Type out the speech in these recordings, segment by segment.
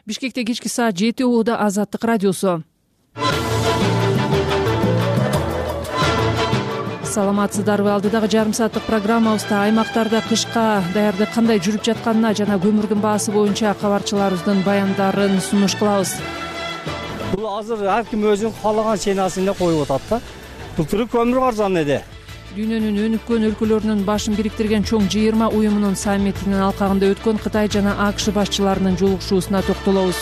Бишкекте кечки саат 7 ууда Азаттык радиосу. Саламатсыздарбы? Алдыдагы жарым сааттык программабызда аймактарда кышка даярдык кандай жүрүп жатканына жана көмүрдүн баасы боюнча кабарчыларыбыздын баяндарын сунуш кылабыз. Бул азыр ар ким өзүнүн каалаган ценасына коюп атат да. Былтыр көмүр арзан эди. Дүйнөнүн өнүккөн өлкөлөрүнүн башын бириктирген чоң 20 уюмунун саммитинин алкагында өткөн Кытай жана АКШ башчыларынын жолугушуусуна токтолобуз.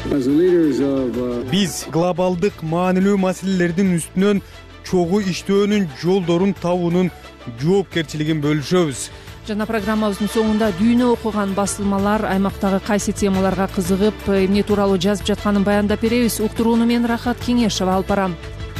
Биз глобалдык маанилүү маселелердин үстүнөн чогуу иштөөнүн жолдорун табуунун жоопкерчилигин бөлүшөбүз. Жана программабыздын соңунда дүйнө окуган басылмалар аймактагы кайсы темаларга кызыгып, эмне тууралуу жазып жатканын баяндап беребиз. Уктурууну мен Рахат Кеңешова алып барам.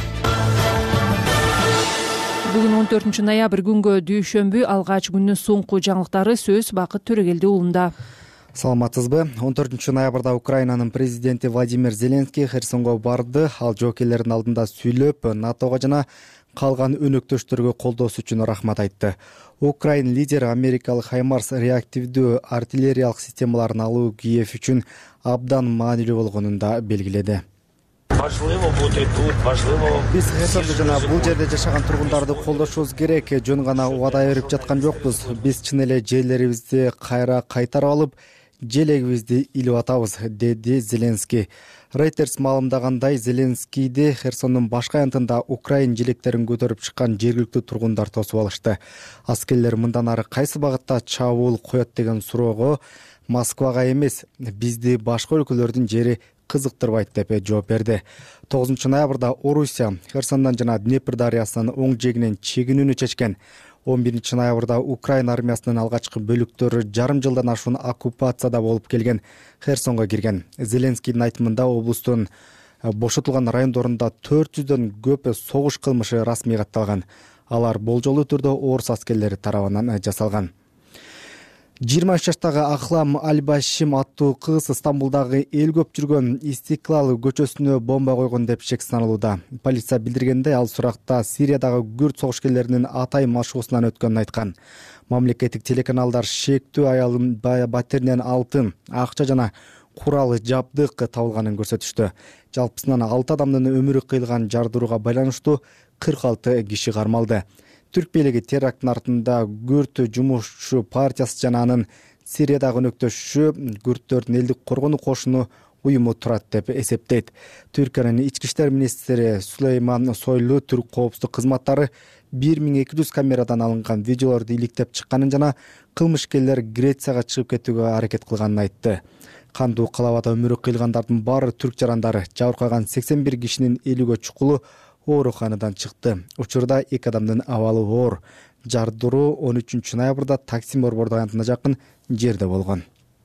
Бүгүн 14 ноябрь күнгө дүйшөмбү, алгач күндүн соңку жаңылыктары сөз Бакыт Төрөгелди уулунда. Саламатсызбы? 14 ноябрда Украинанын президенти Владимир Зеленский Херсонго барды. Ал жоокерлердин алдында сүйлөп, НАТОго жана калган өнөктөштөргө колдоосу үчүн рахмат айтты. Украин лидери америкалык Хаймарс реактивдүү артиллериялык системаларын алуу Киев үчүн абдан маанилүү болгонун да белгиледи. Биз Херсонду жана бул жерде жашаган тургундарды колдошубуз керек. Жөн гана убада берип жаткан жокпуз. Биз чын эле жерлерибизди кайра кайтарып алып, желегибизди илип атабыз, деди Зеленский. Reuters маалымдагандай, Зеленскийди Херсондун башка аянтында Украин желектерин көтөрүп чыккан жергиликтүү тургундар тосуп алышты. Аскерлер мындан ары кайсы багытта чабуул коет деген суроого Москвага эмес, бизди башка өлкөлөрдүн жери кызыктырбайт деп жооп берди. 9 ноябрда Орусия Херсондон жана Днепр дарыясынын оң жээгинен чегинүүнү чечкен. 11 ноябрда Украин армиясынын алгачкы бөлүктөрү жарым жылдан ашуун оккупацияда болуп келген Херсонго кирген. Зеленскийдин айтымында облустун бошотулган райондорунда 400дөн көп согуш кылмышы расмий катталган. Алар болжолдуу түрдө орус аскерлери тарабынан жасалган. 23 жаштагы Ахлам Албашим аттуу кыз Стамбулдагы эл көп жүргөн Истиклал көчөсүнө бомба койгон деп шек саналууда. Полиция билдиргендей, ал суракта Сириядагы күрд согушкерлеринин Атай маршрутунан өткөнүн айткан. Мамлекеттик телеканалдар шектүү аялдын батиринен алтын, акча жана курал жабдык табылганын көрсөтүштү. Жалпысынан 6 адамдын өмүрү кыйылган жардырууга байланыштуу 46 киши кармалды. Түрк бийлиги теракттын артында Күрд жумушчу партиясы жана анын Сириядагы өнөктөшү Күрдтөрдүн элдик коргонуу кошуну уюму турат деп эсептейт. Түркиянын ички иштер министри Сулейман Сойлу түрк коопсуздук кызматтары 1200 камерадан алынган видеолорду иликтеп чыкканын жана кылмышкерлер Грецияга чыгып кетүүгө аракет кылганын айтты. Кандуу калабада өмүрү кыйылгандардын баары түрк жарандары. Жабыркаган 81 кишинин 50гө чукулу ооруканадан чыкты. Учурда 2 адамдын абалы оор. Жардыруу 13 ноябрда Таксим борбордук аянтына жакын жерде болгон.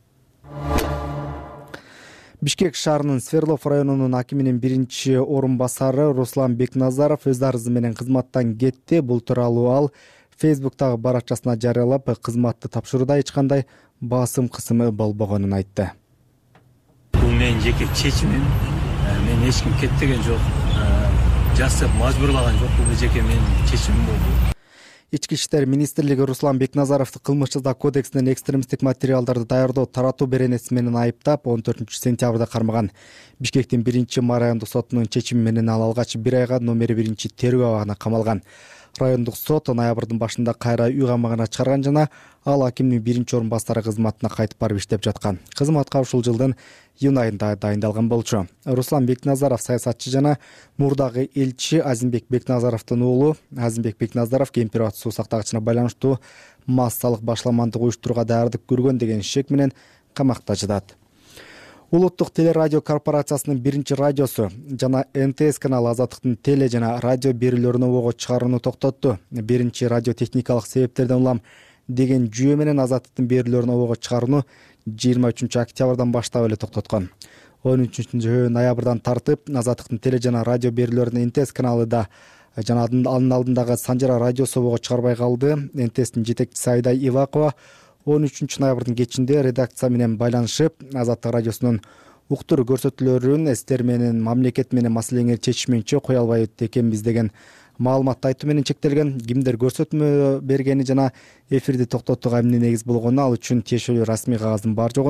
Бишкек шаарынын Сверлов районунун акиминин биринчи орун басары Руслан Бекназаров өз арызы менен кызматтан кетти. Бул тууралуу ал Facebook'тагы баракчасына жарыялап, кызматты тапшырууда эч кандай басым кысымы болбогонун айтты. Бул менин жеке чечимим. Мен эч ким кет деген жок. Жасап мажбурлаган жок, бул жеке менин чечимим болду. Ички иштер министрлиги Руслан Бекназаровду кылмыш-жаза кодексинен экстремисттик материалдарды даярдоо, таратуу беренеси менен айыптап 14 сентябрда кармаган. Бишкектин 1 райондук сотунун чечими менен ал алгач 1 айга номери 1 тергөө абагына камалган. Райондук сот ноябрдын башында кайра үй камагына чыгарган жана ал акимдин 1-орун басары кызматына кайтып барып иштеп жаткан. Кызматка ушул жылдын июнь айында дайындалган болчу. Руслан Бекназаров саясатчы жана мурдагы элчи Азимбек Бекназаровдун уулу. Азимбек Бекназаров кемпир суу сактагычына байланыштуу массалык башламандык уюштурууга даярдык көргөн деген шек менен камакта жатат. Улуттук телерадио корпорациясынын 1-радиосу жана НТС каналы Азаттыктын теле жана радио берүүлөрүнө ого чыгарууну токтотту. 1-радио техникалык себептерден улам деген жүйө менен Азаттыктын берүүлөрүнө ого чыгарууну 23 октябрдан баштап эле токтоткон. 13 ноябрдан тартып Азаттыктын теле жана радио берүүлөрүнө НТС каналы да жана анын алдындагы Санжара радиосу ого чыгарбай калды. НТСтин жетекчиси Айдай Ивакова 13 ноябрдын кечинде редакция менен байланышып, Азаттык радиосунун уктур көрсөтүүлөрүн сиздер менен мамлекет менен маселеңерди чечишмейинче кое албайт экенбиз деген маалыматты айтуу менен чектелген. Кимдер көрсөтмө бергени жана эфирди токтотууга эмне негиз болгону, ал үчүн тиешелүү расмий кагаздын бар жогун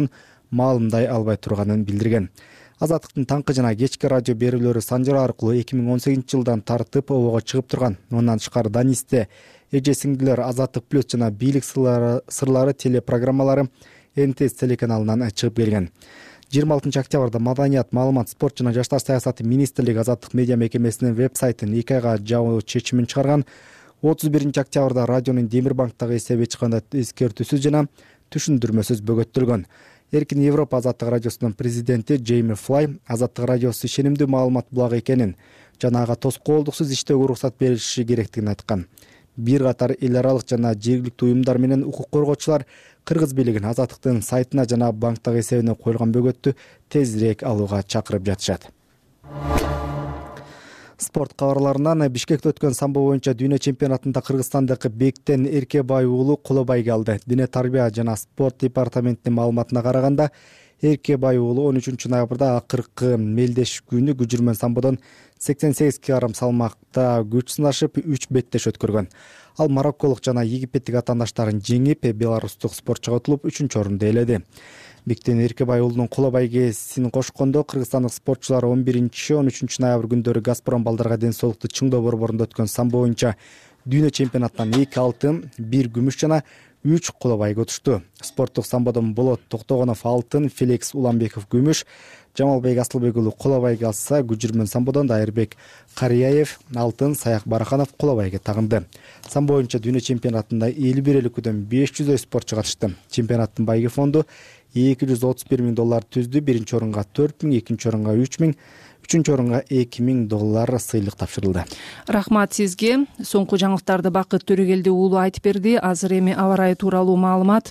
маалымдай албай турганын билдирген. Азаттыктын таңкы жана кечки радио берүүлөрү Санжар аркылуу 2018 жылдан тартып обого чыгып турган. Мындан тышкары Данисте эже сиңдилер Азаттык плюс жана бийлик сырлары телепрограммалары НТС телеканалынан чыгып келген. 26 октябрда Маданият, маалымат, спорт жана жаштар саясаты министрлиги Азаттык медиа мекемесинин веб-сайтын 2 айга жабуу чечимин чыгарган. 31 октябрда радионун Демирбанктагы эсеби чыкканда эскертүүсүз жана түшүндүрмөсүз бөгөттөлгөн. Эркин Европа Азаттык радиосунун президенти Джейми Флай Азаттык радиосу ишенимдүү маалымат булагы экенин жана ага тоскоолдуксуз иштөөгө уруксат берилиши керектигин айткан. Бир катар эл аралык жана жергиликтүү уюмдар менен укук коргоочулар Кыргыз бийлигин Азаттыктын сайтына жана банктагы эсебине коюлган бөгөттү тезирээк алууга чакырып жатышат. Спорт кабарларынан Бишкекте өткөн самбо боюнча дүйнө чемпионатында Кыргызстандыкы Бектен Эркебай уулу коло байга алды. Дене тарбия жана спорт департаментинин маалыматына караганда, Эркебай уулу 13 ноябрда акыркы мелдеш күнү күжүрмөн самбодон 88 кг салмакта күч сынашып 3 беттеш өткөргөн. Ал марокколук жана египеттик атаандаштарын жеңип, беларустук спортчуга утулуп 3 орунду ээледи. Бектен Эркебай уулунун коло байгесин кошкондо кыргызстандык спортчулар 11-13 ноябрь күндөрү Газпром балдарга ден соолукту чыңдоо борборунда өткөн самбо боюнча дүйнө чемпионатынан 2 алтын, 1 күмүш жана 3 коло байга утушту. Спорттук самбодон Болот Токтогонов алтын, Феликс Уламбеков күмүш, Жамалбек Асылбек уулу коло байга алса, күжүрмөн самбодон Дайырбек Карияев алтын, Саяк Бараханов коло байга тагынды. Самбо боюнча дүйнө чемпионатында 51 өлкөдөн 500 спортчу катышты. Чемпионаттын байги фонду $231,000 түздү. Биринчи орунга 4,000, экинчи орунга 3,000, үчүнчү орунга $2,000 сыйлык тапшырылды. Рахмат сизге. Соңку жаңылыктарды Бакыт Төрөгелди уулу айтып берди. Азыр эми аба ырайы тууралуу маалымат.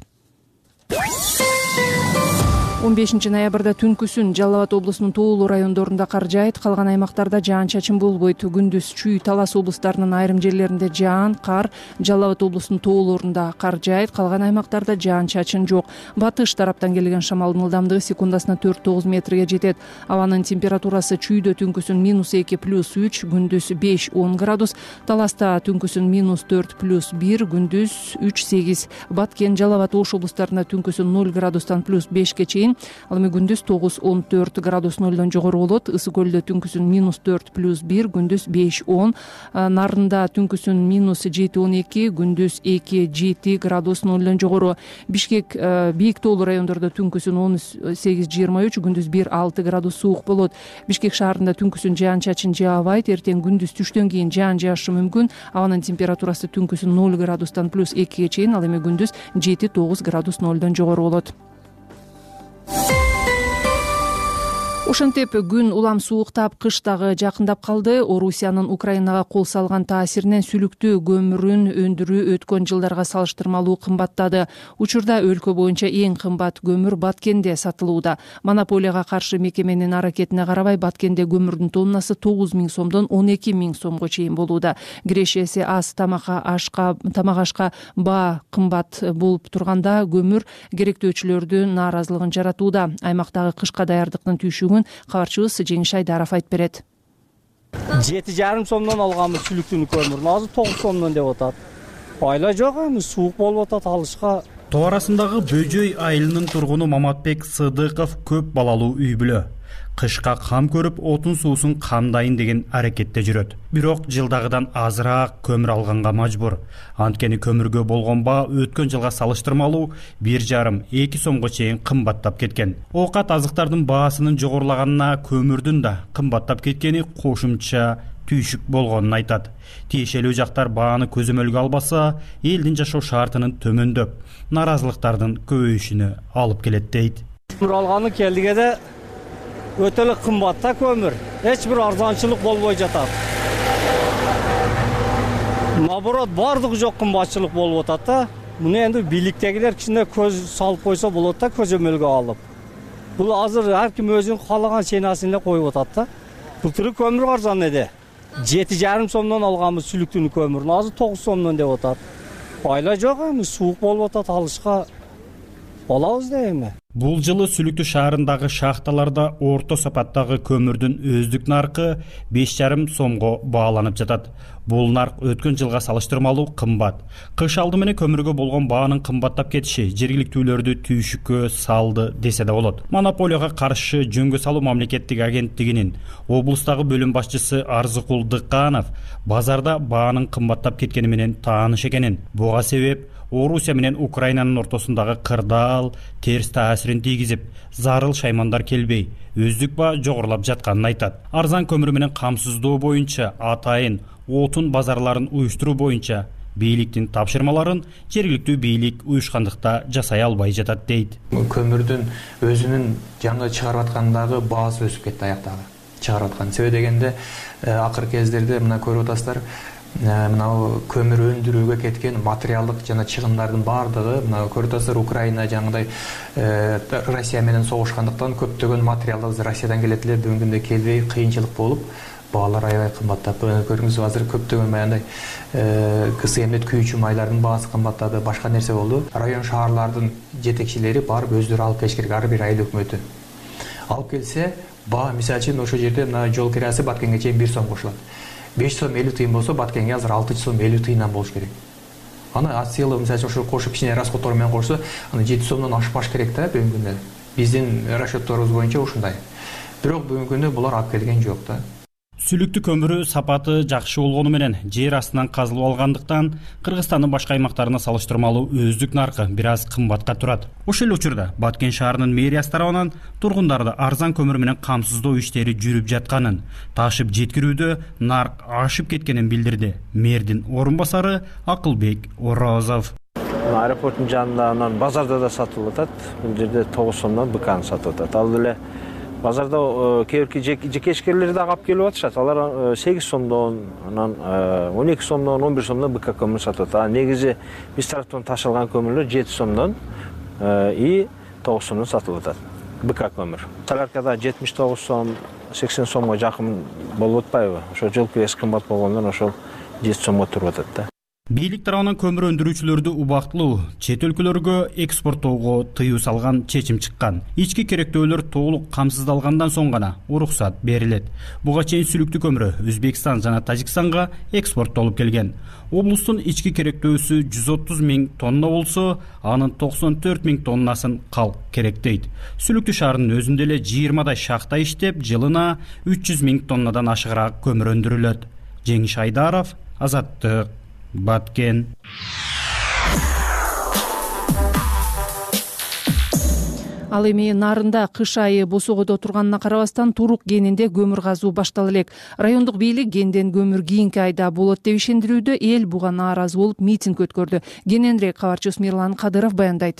15 ноябрда түнкүсүн Жалал Абад облусунун тоолуу райондорунда кар жаайт, калган аймактарда жаан-чачын болбойт. Күндүз Чүй, Талас облустарынын айрым жерлеринде жаан, кар, Жалал Абад облусунун тоолорунда кар жаайт, калган аймактарда жаан-чачын жок. Батыш тараптан келген шамалдын ылдамдыгы секундасына 4-9 метрге жетет. Абанын температурасы Чүйдө түнкүсүн -2 + 3, күндүз 5-10 градус, Таласта түнкүсүн -4 + 1, күндүз 3-8. Баткен, Жалал Абад, Ош облустарында түнкүсүн 0 градустан +5ке чейин, ал эми күндүз 9-14 градус нөлдөн жогору болот. Ысык көлдө түнкүсүн -4 + 1, күндүз 5-10. Нарында түнкүсүн -7-12, күндүз 2-7 градус нөлдөн жогору. Бишкек бийик тоолуу райондордо түнкүсүн 18-23, күндүз 1-6 градус суук болот. Бишкек шаарында түнкүсүн жаан-чачын жаабайт, эртең күндүз түштөн кийин жаан жаашы мүмкүн. Абанын температурасы түнкүсүн 0 градустан +2ге чейин, ал эми күндүз 7-9 градус нөлдөн жогору болот. Ошентип күн улам сууктап, кыш дагы жакындап калды. Орусиянын Украинага кол салган таасиринен сүлүктүү көмүрүн өндүрүү өткөн жылдарга салыштырмалуу кымбаттады. Учурда өлкө боюнча эң кымбат көмүр Баткенде сатылууда. Монополияга каршы мекеменин аракетине карабай, Баткенде көмүрдүн тоннасы 9.000 сомдон 12.000 сомго чейин болууда. Кирешеси аз тамак ашка баа кымбат болуп турганда, көмүр керектөөчүлөрдүн нааразылыгын жаратууда. Аймактагы кышка даярдыктын түйшүгүн кабарчыбыз Жеңиш Айдаров айтып берет. 7,5 сомдон алганбыз сүлүктүү көмүрүн, азыр 9 сомдон деп атат. Айла жок, эми суук болуп атат алышка. Тоо арасындагы Бөжөй айылынын тургуну Маматбек Сыдыков көп балалуу үй бүлө. Кышка кам көрүп, отун суусун камдайын деген аракетте жүрөт. Бирок жылдагыдан азыраак көмүр алганга мажбур. Анткени көмүргө болгон баа өткөн жылга салыштырмалуу 1,5-2 сомго чейин кымбаттап кеткен. Оокат азыктардын баасынын жогорулаганына көмүрдүн да кымбаттап кеткени кошумча түйшүк болгонун айтат. Тиешелүү жактар бааны көзөмөлгө албаса, элдин жашоо шартынын төмөндөп, нааразылыктардын көбөйүшүнө алып келет дейт. Көмүр алганы келдигеде өтө эле кымбатта көмүр. Эч бир арзанчылык болбой жатат. Наоборот, бардыгы жок кымбатчылык болуп атат да. Муну энди бийликтегилер кичине көз салып койсо болот да, көзөмөлгө алып. Бул азыр ар ким өзүнүн каалаган ченасин эле коюп атат да. Былтыры көмүр арзан эди. 7,5 сомдон алганбыз сүлүктүү көмүрүн, азыр 9 сомдон деп атат. Айла жок, эми суук болуп атат алышка. Алабыз да эми. Бул жылы Сүлүктүү шаарындагы шахталарда орто сапаттагы көмүрдүн өздүк наркы 5,5 сомго бааланып жатат. Бул нарк өткөн жылга салыштырмалуу кымбат. Кыш алды менен көмүргө болгон баанын кымбаттап кетиши жергиликтүүлөрдү түйшүккө салды десе да болот. Монополияга каршы жөнгө салуу мамлекеттик агенттигинин облустагы бөлүм башчысы Арзыкул Дыкканов базарда баанын кымбаттап кеткени менен тааныш экенин, буга себеп Орусия менен Украинанын ортосундагы кырдаал терс таасирин тийгизип, зарыл шаймандар келбей, өздүк баа жогорулап жатканын айтат. Арзан көмүр менен камсыздоо боюнча атайын отун базарларын уюштуруу боюнча бийликтин тапшырмаларын жергиликтүү бийлик уюшкандыкта жасай албай жатат дейт. Көмүрдүн өзүнүн жаңы чыгарып аткандагы баасы өсүп кетти аяктагы. Чыгарып аткан. Себеби дегенде акыркы кездерде мына көрүп атасыздар, мына көмүр өндүрүүгө кеткен материалдык жана чыгымдардын баардыгы мына көрүп атасыздар, Украина жаңыдай Россия менен согушкандыктан көптөгөн материалдар Россиядан келет эле, бүгүнкү күндө келбей кыйынчылык болуп, баалар аябай кымбаттап. Көрүңүз, азыр көптөгөн баягындай КСМдет күйүүчү майлардын баасы кымбаттады, башка нерсе болду. Район шаарлардын жетекчилери барып өздөрү алып келиш керек, ар бир айыл өкмөтү алып келсе, баа мисалы үчүн ошол жерде мына жол кирасы Баткенге чейин 1 сом кошулат. 5 сом 50 тыйын болсо, Баткенге азыр 6 сом 50 тыйындан болуш керек. Аны ацелы мисалы үчүн ошо кошуп кичине расходдор менен кошсо, аны 7 сомдон ашпаш керек да бүгүнкү күндө. Биздин расчетторубуз боюнча ушундай. Бирок бүгүнкү күндө булар алып келген жок да. Сүлүктүү көмүрү сапаты жакшы болгону менен жер астынан казылып алгандыктан Кыргызстандын башка аймактарына салыштырмалуу өздүк наркы бир аз кымбатка турат. Ошол эле учурда Баткен шаарынын мэриясы тарабынан тургундарды арзан көмүр менен камсыздоо иштери жүрүп жатканын, ташып жеткирүүдө нарк ашып кеткенин билдирди мэрдин орун басары Акылбек Орозов. Аэропорттун жанында базарда да сатылып атат. Бул жерде 9 сомдон быканы сатып атат. Ал эле базарда кээ бир жекешкерлер да алып келип атышат. Алар 8 сомдон, анан 12 сомдон, 11 сомдон быка көмүр сатып атат. Негизи биз тараптан ташылган көмүрлөр 7 сомдон и 9 сомдон сатылып атат. Быка көмүр. Соляркада 79 сом, 80 сомго жакын болуп атпайбы? Ошо жылкы эс кымбат болгондон ошол 7 сомго туруп атат да. Бийлик тарабынан көмүр өндүрүүчүлөрдү убактылуу чет өлкөлөргө экспорттоого тыюу салган чечим чыккан. Ички керектөөлөр толук камсыздалгандан соң гана уруксат берилет. Буга чейин сүлүктүү көмүрү Өзбекстан жана Тажикстанга экспорттолуп келген. Облустун ички керектөөсү 130 000 тонна болсо, анын 94 000 тоннасын калк керек дейт. Сүлүктүү шаарынын өзүндө эле 20 шахта иштеп, жылына 300 000 тоннадан ашыгыраак көмүр өндүрүлөт. Жеңиш Айдаров, Азаттык, Баткен. Ал эми нарында кыш айы босогодо турганына карабастан Турук кенинде көмүр казуу баштала элек. Райондук бийлик кенден көмүр кийинки айда болот деп ишендирүүдө, эл буга нааразы болуп митинг өткөрдү. Кененирээк кабарчыбыз Мирлан Кадыров баяндайт.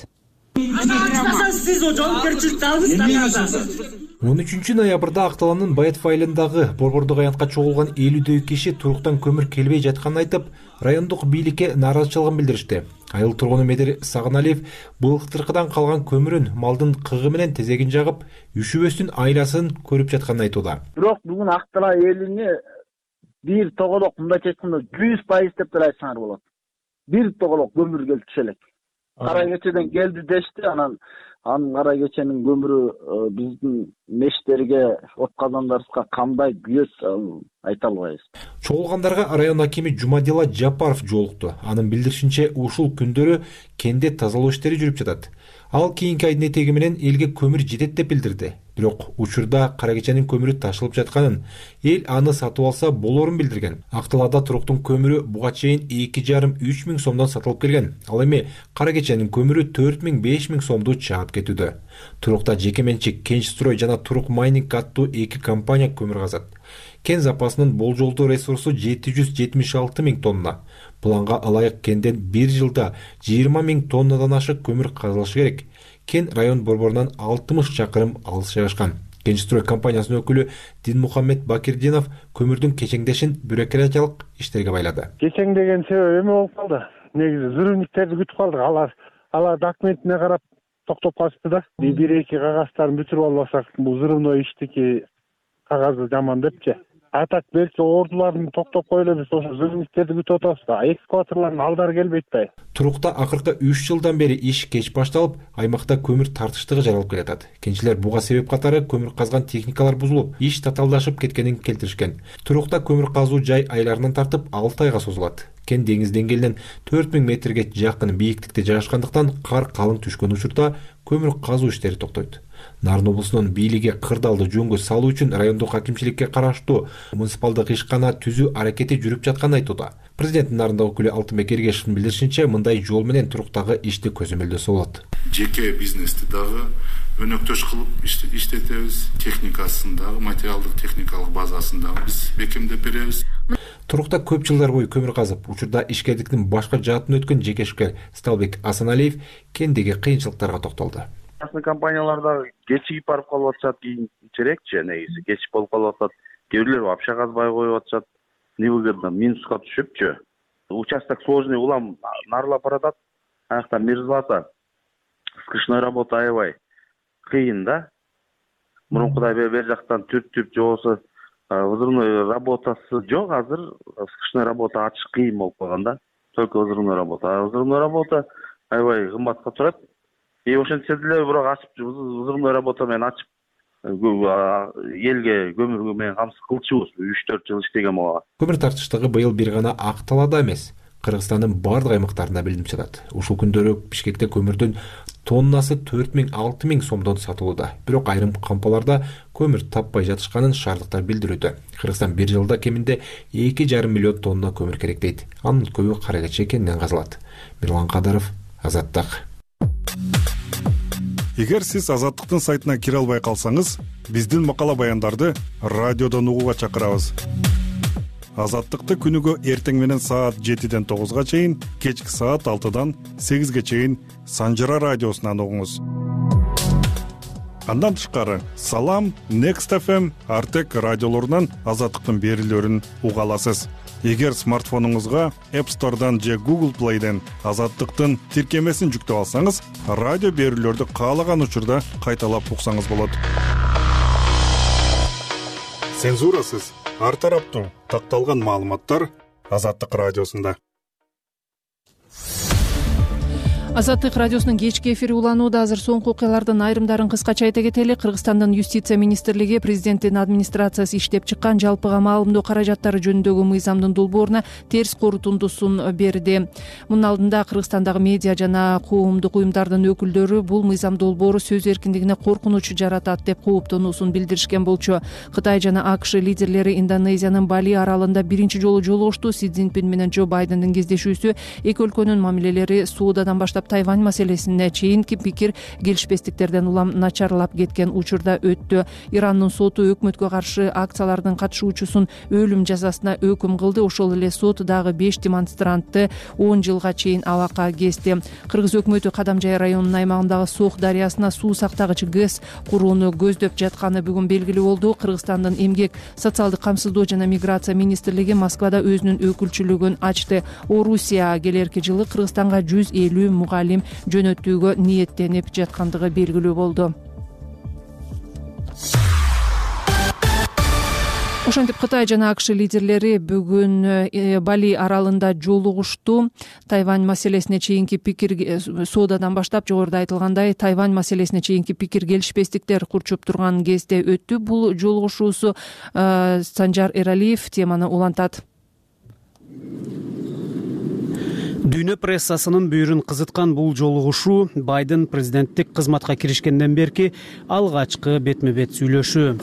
13 ноябрда Акталандын Баятов айылындагы борбордук аянтка чогулган 50 киши Туруктан көмүр келбей жатканын айтып, райондук бийликке нааразычылыгын билдиришти. Айыл тургуну Медер Сагыналиев былыктыркыдан калган көмүрүн малдын кыгы менен тезегин жагып, үшүбөстүн айласын көрүп жатканын айтууда. Бирок бүгүн Актала элине бир тоголок мындайча айтканда 100% деп деле айтсаңар болот. Бир тоголок көмүр келип түшө элек. Кара кечеден келди дешти, анан кара кеченин көмүрү биздин мештерге, от казандарыбызга кандай күйөт айта албайбыз. Чогулгандарга район акими Жумадилла Жапаров жолукту. Анын билдиришинче, ушул күндөрү кенде тазалоо иштери жүрүп жатат. Ал кийинки айдын этеги менен элге көмүр жетет деп билдирди. Бирок учурда кара кеченин көмүрү ташылып жатканын, эл аны сатып алса болорун билдирген. Акталада Туруктун көмүрү буга чейин 2,5–3 миң сомдон сатылып келген. Ал эми кара кеченин көмүрү 4 миң–5 миң сомду чаап кетүүдө. Турукта жеке менчик Кенчстрой жана Турук Майнинг аттуу 2 компания көмүр казат. Кен запасынын болжолдуу ресурсу 776 миң тонна. Планга ылайык кенден 1 жылда 20 миң тоннадан ашык көмүр казылышы керек. Кен район борборунан 60 чакырым алыс жайгашкан. Кенчстрой компаниясынын өкүлү Динмухаммед Бакирдинов көмүрдүн кечеңдешин бюрократиялык иштерге байлады. Кечеңдеген себеби эме болуп калды. Негизи зырымниктерди күтүп калдык. Алар документине карап токтоп калышты да. Бир-эки кагаздарын бүтүрүп албасак, бул зырымдоо иштики кагазы жаман депчи. А так белки ордуларын токтоп коелу, биз ошо зырымниктерди күтүп атабыз да. Экскаваторлордун алдары келбейт да. Турукта акыркы 3 жылдан бери иш кеч башталып, аймакта көмүр тартыштыгы жаралып келатат. Кенчилер буга себеп катары көмүр казган техникалар бузулуп, иш татаалдашып кеткенин келтиришкен. Турукта көмүр казуу жай айларынан тартып 6 айга созулат. Кен деңиз деңгээлинен 4000 метрге жакын бийиктикте жайгашкандыктан кар калың түшкөн учурда көмүр казуу иштери токтойт. Нарын облусунун бийлиги кырдаалды жөнгө салуу үчүн райондук акимчиликке караштуу муниципалдык ишкана түзүү аракети жүрүп жатканын айтууда. Президенттин Нарында өкүлү Алтынбек Эргешевдин билдиришинче, мындай жол менен Туруктагы ишти көзөмөлдөсө болот. Жеке бизнести дагы өнөктөш кылып иштетебиз, техникасын дагы, материалдык техникалык базасын дагы биз бекемдеп беребиз. Турукта көп жылдар бою көмүр казып, учурда ишкердиктин башка жаатын өткөн жекешкер Сталбек Асаналиев кендеги кыйынчылыктарга токтолду. Частный компанияларда кечигип барып калып атышат, кийинчерээкчи негизи кечип болуп калып атат. Кээ бирлер вообще казбай коюп атышат. Невыгодно, минуска түшүпчү. Участок сложный, улам нарылап баратат. Аякта мерзлота. Скучная работа аябай кыйын да. Мурункудай бер жактан түртүп же болбосо взрывной работасы жок, азыр скучная работа ачык кыйын болуп калган да. Только взрывной работа. Взрывной работа аябай кымбатка турат. Ошентсе деле бирок ачып взрывной работа менен ачып элге көмүр менен камсыз кылчубуз 3-4 жыл иштеген буга. Көмүр тартыштыгы быйыл бир гана Ак Талаада эмес, Кыргызстандын бардык аймактарында билинип жатат. Ушул күндөрү Бишкекте көмүрдүн тоннасы 4000-6000 сомдон сатылууда. Бирок айрым кампаларда көмүр таппай жатышканын шаардыктар билдирүүдө. Кыргызстан бир жылда кеминде 2,5 миллион тонна көмүр керек дейт. Анын көбү кара кече кенинен казылат. Мирлан Кадаров, Азаттык. Эгер сиз Азаттыктын сайтына кире албай калсаңыз, биздин макала баяндарды радиодон угууга чакырабыз. Азаттыкты күнүгө эртең менен саат 7ден 9га чейин, кечки саат 6дан 8ге чейин Санжыра радиосунан угуңуз. Андан тышкары, Салам, Next FM, Артек радиолорунан Азаттыктын берүүлөрүн уга аласыз. Эгер смартфонуңузга App Store'дан же Google Play'ден Азаттыктын тиркемесин жүктөп алсаңыз, радио берүүлөрдү каалаган учурда кайталап уксаңыз болот. Цензурасыз, ар тараптуу такталган маалыматтар Азаттык радиосунда. Азаттык радиосунун кечки эфири уланууда. Азыр соңку окуялардын айрымдарын кыскача айта кетели. Кыргызстандын Юстиция министрлиги президенттин администрациясы иштеп чыккан жалпыга маалымдоо каражаттары жөнүндөгү мыйзамдын долбооруна терс корутундусун берди. Мунун алдында Кыргызстандагы медиа жана коомдук уюмдардын өкүлдөрү бул мыйзам долбоору сөз эркиндигине коркунуч жаратат деп кооптонуусун билдиришкен болчу. Кытай жана АКШ лидерлери Индонезиянын Бали аралында биринчи жолу жолугушту. Си Цзиньпин менен Джо Байдендин кездешүүсү эки өлкөнүн мамилелери соодадан баштап Тайвань маселесине чейинки пикир келишпестиктерден улам начарлап кеткен учурда өттү. Ирандын соту өкмөткө каршы акциялардын катышуучусун өлүм жазасына өкүм кылды. Ошол эле сот дагы 5 демонстрантты 10 жылга чейин абакка кести. Кыргыз өкмөтү Кадамжай районунун аймагындагы Сох дарыясына суу сактагыч ГЭС курууну көздөп жатканы бүгүн белгилүү болду. Кыргызстандын эмгек, социалдык камсыздоо жана миграция министрлиги Москвада өзүнүн өкүлчүлүгүн ачты. Орусия келерки жылы Кыргызстанга 150 мугалим жөнөтүүгө ниеттенип жаткандыгы белгилүү болду. Ошентип Кытай жана АКШ лидерлери бүгүн Бали аралында жолугушту. Тайвань маселесине чейинки пикир соодадан баштап жогоруда айтылгандай Тайвань маселесине чейинки пикир келишпестиктер курчуп турган кезде өттү. Бул жолугушуусу Санжар Эралиев теманы улантат. Дүйнө прессасынын бүйүрүн кызыткан бул жолугушуу Байден президенттик кызматка киришкенден берки алгачкы бетме-бет сүйлөшүү.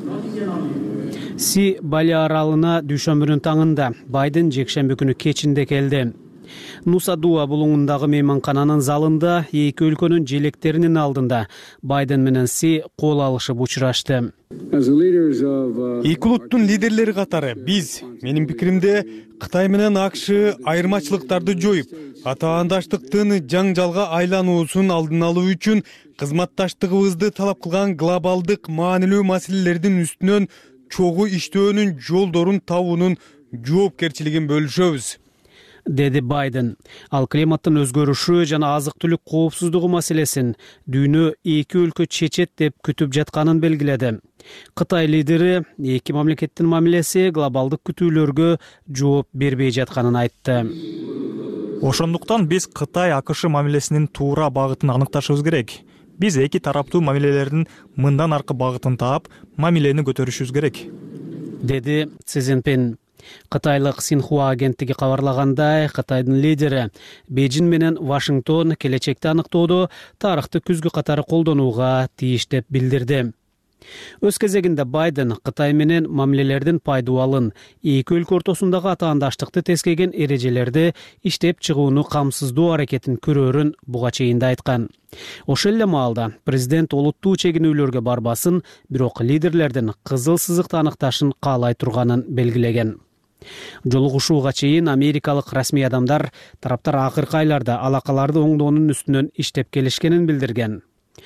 Си Бали аралына дүйшөмбүнүн таңында, Байден жекшемби күнү кечинде келди. Нуса Дуа булуңундагы мейманкананын залында эки өлкөнүн желектеринин алдында Байден менен Си кол алышып учурашты. Эки улуттун лидерлери катары биз, менин пикиримде, Кытай менен АКШ айырмачылыктарды жоюп, атаандаштыктын жаңжалга айлануусун алдын алуу үчүн кызматташтыгыбызды талап кылган глобалдык маанилүү маселелердин үстүнөн чогуу иштөөнүн жолдорун табуунун жоопкерчилигин бөлүшөбүз. деди Байден. Ал климаттын өзгөрүшү жана азык түлүк коопсуздугу маселесин дүйнө эки өлкө чечет деп күтүп жатканын белгиледи. Кытай лидери эки мамлекеттин мамилеси глобалдык күтүүлөргө жооп бербей жатканын айтты. Ошондуктан биз Кытай АКШ мамилесинин туура багытын аныкташыбыз керек. Биз эки тараптуу мамилелердин мындан аркы багытын таап, мамилени көтөрүшүбүз керек, деди Си Цзиньпин. Кытайлык Синхуа агенттиги кабарлагандай, Кытайдын лидери Бейжин менен Вашингтон келечекти аныктоодо тарыхты күзгү катары колдонууга тийиш деп билдирди. Өз кезегинде Байден Кытай менен мамилелердин пайдубалын, эки өлкө ортосундагы атаандаштыкты тескеген эрежелерди иштеп чыгууну камсыздоо аракетин көрөрүн буга чейин да айткан. Ошол эле маалда президент олуттуу чегинүүлөргө барбасын, бирок лидерлердин кызыл сызыкты аныкташын каалай турганын белгилеген. Жолугушууга чейин америкалык расмий адамдар тараптар акыркы айларда алакаларды оңдоонун үстүнөн иштеп келишкенин билдирген.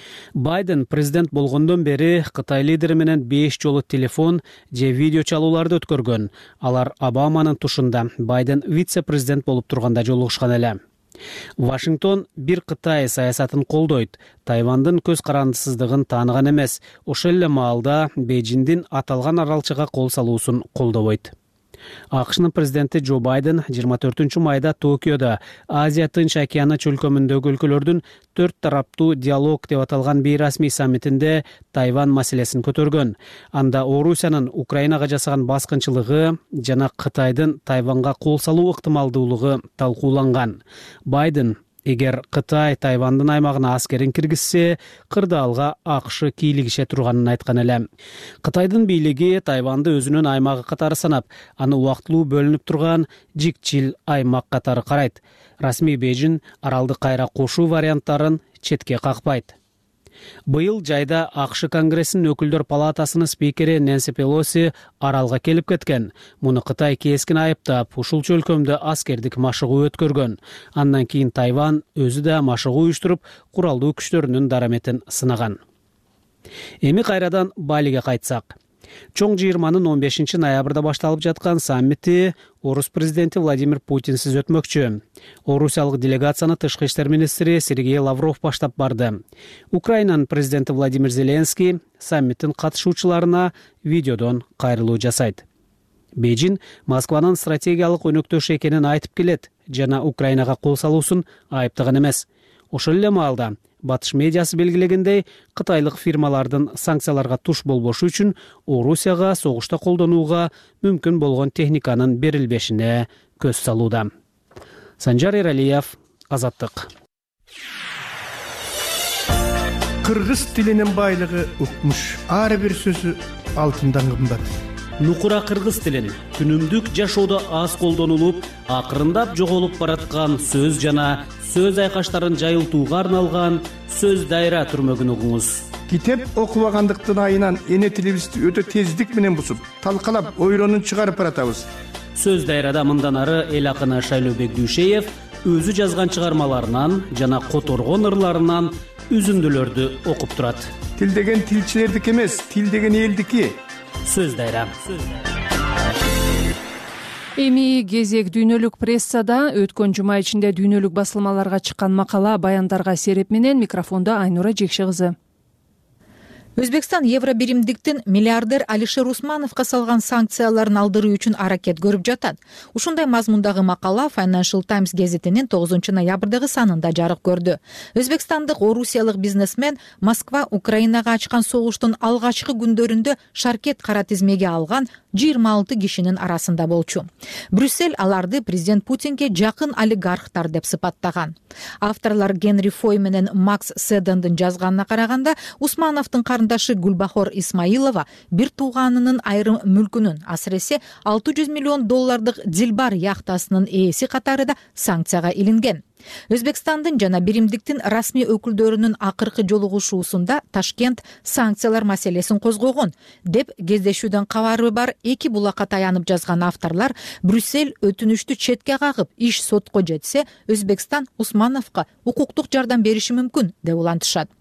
Байден президент болгондон бери Кытай лидери менен 5 жолу телефон же видео чалууларды өткөргөн. Алар Обаманын тушунда Байден вице-президент болуп турганда жолугушкан эле. Вашингтон бир Кытай саясатын колдойт, Тайвандын көз карандысыздыгын тааныган эмес. Ошол эле маалда Бейжиндин аталган аралчыга кол салуусун колдобойт. АКШнын президенти Джо Байден 24 майда Токиодо Азия Тынч океаны чөлкөмүндөгү өлкөлөрдүн 4 тараптуу диалог деп аталган бейрасмий саммитинде Тайвань маселесин көтөргөн. Анда Орусиянын Украинага жасаган баскынчылыгы жана Кытайдын Тайванга кол салуу ыктымалдуулугу талкууланган. Байден эгер Кытай Тайвандын аймагына аскерин киргизсе, кырдаалга АКШ кийлигише турганын айткан эле. Кытайдын бийлиги Тайванды өзүнүн аймагы катары санап, аны убактылуу бөлүнүп турган жикчил аймак катары карайт. Расмий Бейжин аралды кайра кошуу варианттарын четке какпайт. Быйыл жайда АКШ Конгрессинин өкүлдөр палатасынын спикери Нэнси Пелоси аралга келип кеткен. Муну Кытай кескин айыптап, ушул чөлкөмдө аскердик машыгуу өткөргөн. Андан кийин Тайвань өзү да машыгуу уюштуруп, куралдуу күчтөрүнүн дараметин сынаган. Эми кайрадан Балиге кайтсак. Чоң жыйырманын 15 ноябрда башталып жаткан саммити Орус президенти Владимир Путинсиз өтмөкчү. Орусиялык делегацияны тышкы иштер министри Сергей Лавров баштап барды. Украинанын президенти Владимир Зеленский саммиттин катышуучуларына видеодон кайрылуу жасайт. Бейжин Москванын стратегиялык өнөктөшү экенин айтып келет жана Украинага кол салуусун айыптаган эмес. Ошол эле маалда Батыш медиасы белгилегендей, кытайлык фирмалардын санкцияларга туш болбошу үчүн Орусияга согушта колдонууга мүмкүн болгон техниканын берилбешине көз салууда. Санжар Эралиев, Азаттык. Кыргыз тилинин байлыгы укмуш. Ар бир сөзү алтындан кымбат. Нукура кыргыз тилин күнүмдүк жашоодо аз колдонулуп, акырындап жоголуп бараткан сөз жана сөз айкаштарын жайылтууга арналган сөз дайра түрмөгүн угуңуз. Китеп окубагандыктын айынан эне тилибизди өтө тездик менен бусуп, талкалап, ойронун чыгарып баратабыз. Сөз дайрада мындан ары эл акыны Шайлообек Дүйшеев өзү жазган чыгармаларынан жана которгон ырларынан үзүндүлөрдү окуп турат. Тил деген тилчилердики эмес, тил деген элдики. Сөз дайра. Эми кезек дүйнөлүк прессада. Өткөн жума ичинде дүйнөлүк басылмаларга чыккан макала, баяндарга сереп менен микрофондо Айнура Жекши кызы. Өзбекстан евробиримдиктин миллиардер Алишер Усмановго салган санкцияларын алдыруу үчүн аракет көрүп жатат. Ушундай мазмундагы макала Financial Times гезитинин 9 ноябрдагы санында жарык көрдү. Өзбекстандык орусиялык бизнесмен Москва Украинага ачкан согуштун алгачкы күндөрүндө шаркет кара тизмеге алган 26 кишинин арасында болчу. Брюссель аларды президент Путинге жакын олигархтар деп сыпаттаган. Авторлор Генри Фой менен Макс Седендин жазганына караганда, Усмановдун карындашы Гүлбахор Исмаилова бир тууганынын айрым мүлкүнүн, асыресе $600 миллион Дилбар яхтасынын ээси катарында санкцияга илинген. Өзбекстандын жана биримдиктин расмий өкүлдөрүнүн акыркы жолугушуусунда Ташкент санкциялар маселесин козгогон деп кездешүүдөн кабары бар эки булакка таянып жазган авторлор Брюссель өтүнүштү четке кагып, иш сотко жетсе, Өзбекстан Усмановго укуктук жардам бериши мүмкүн деп улантышат.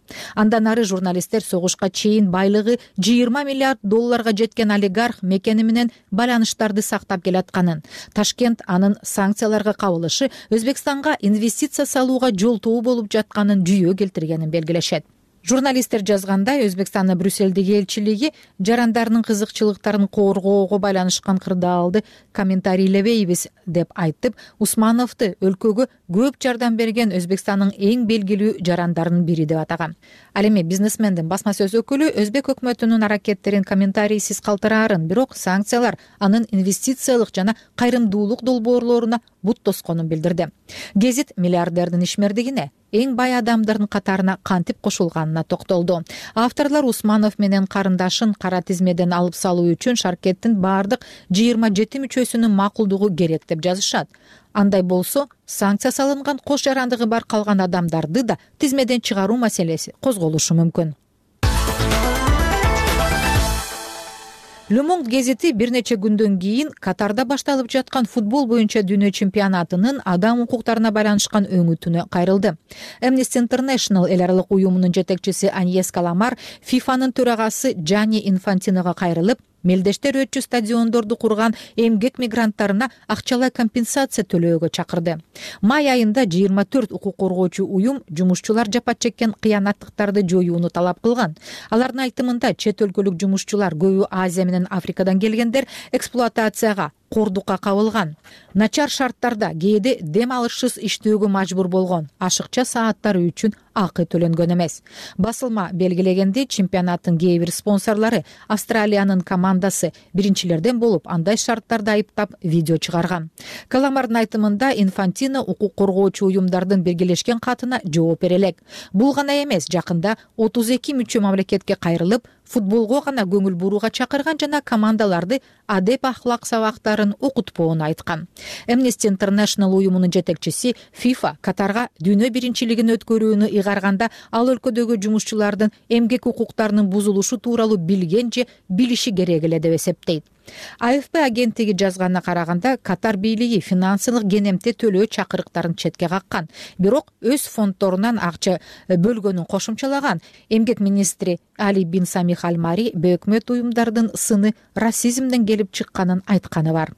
Андан ары журналисттер согушка чейин байлыгы 20 миллиард долларга жеткен олигарх мекени менен байланыштарды сактап келатканын, Ташкент анын санкцияларга кабылышы Өзбекстанга инвестиция салууга жолтоо болуп жатканын жүйө келтиргенин белгилешет. Журналисттер жазгандай, Өзбекстандын Брюссельдеги элчилиги жарандарынын кызыкчылыктарын коргоого байланышкан кырдаалды комментарийлебейбиз деп айтып, Усмановду өлкөгө көп жардам берген Өзбекстандын эң белгилүү жарандарынын бири деп атаган. Ал эми бизнесмендин басма сөз өкүлү Өзбек өкмөтүнүн аракеттерин комментарийсиз калтыраарын, бирок санкциялар анын инвестициялык жана кайрымдуулук долбоорлоруна бут тосконун билдирди. Гезит миллиардердин ишмердигине, эң бай адамдардын катарына кантип кошулганына токтолду. Авторлор Усманов менен карындашын кара тизмеден алып салуу үчүн Шаркеттин бардык 27 мүчөсүнүн макулдугу керек деп жазышат. Андай болсо, санкция салынган кош жарандыгы бар калган адамдарды да тизмеден чыгаруу маселеси козголушу мүмкүн. Le Monde гезити бир нече күндөн кийин Катарда башталып жаткан футбол боюнча дүйнө чемпионатынын адам укуктарына байланышкан өңүтүнө кайрылды. Amnesty International эл аралык уюмунун жетекчиси Аньес Каламар ФИФАнын төрагасы Джанни Инфантиного кайрылып, мелдештер өтчү стадиондорду курган эмгек мигранттарына акчалай компенсация төлөөгө чакырды. Май айында 24 укук коргоочу уюм жумушчулар жапат чеккен кыянаттыктарды жоюуну талап кылган. Алардын айтымында чет өлкөлүк жумушчулар, көбү Азия менен Африкадан келгендер, эксплуатацияга, кордукка кабылган. Начар шарттарда кээде дем алышсыз иштөөгө мажбур болгон, ашыкча сааттары үчүн акы төлөнгөн эмес. Басылма белгилегенде, чемпионаттын кээ бир спонсорлору Австралиянын командасы биринчилерден болуп, андай шарттарды айыптап видео чыгарган. Каламардын айтымында, Инфантино укук коргоочу уюмдардын биргелешкен катына жооп бере элек. Бул гана эмес, жакында 32 мүчө мамлекетке кайрылып, футболго гана көңүл бурууга чакырган жана командаларды адеп ахлак сабактарын окутпоону айткан. Amnesty International уюмунун жетекчиси FIFA Катарга дүйнө биринчилигин өткөрүүнү ыйгарганда, ал өлкөдөгү жумушчулардын эмгек укуктарынын бузулушу тууралуу билген же билиши керек эле деп эсептейт. АФП агенттиги жазганына караганда, Катар бийлиги финансылык кенемте төлөө чакырыктарын четке каккан, бирок өз фонддорунан акча бөлгөнүн кошумчалаган. Эмгек министри Али бин Самих Аль-Мари өкмөт уюмдардын сыны расизмден келип чыкканын айтканы бар.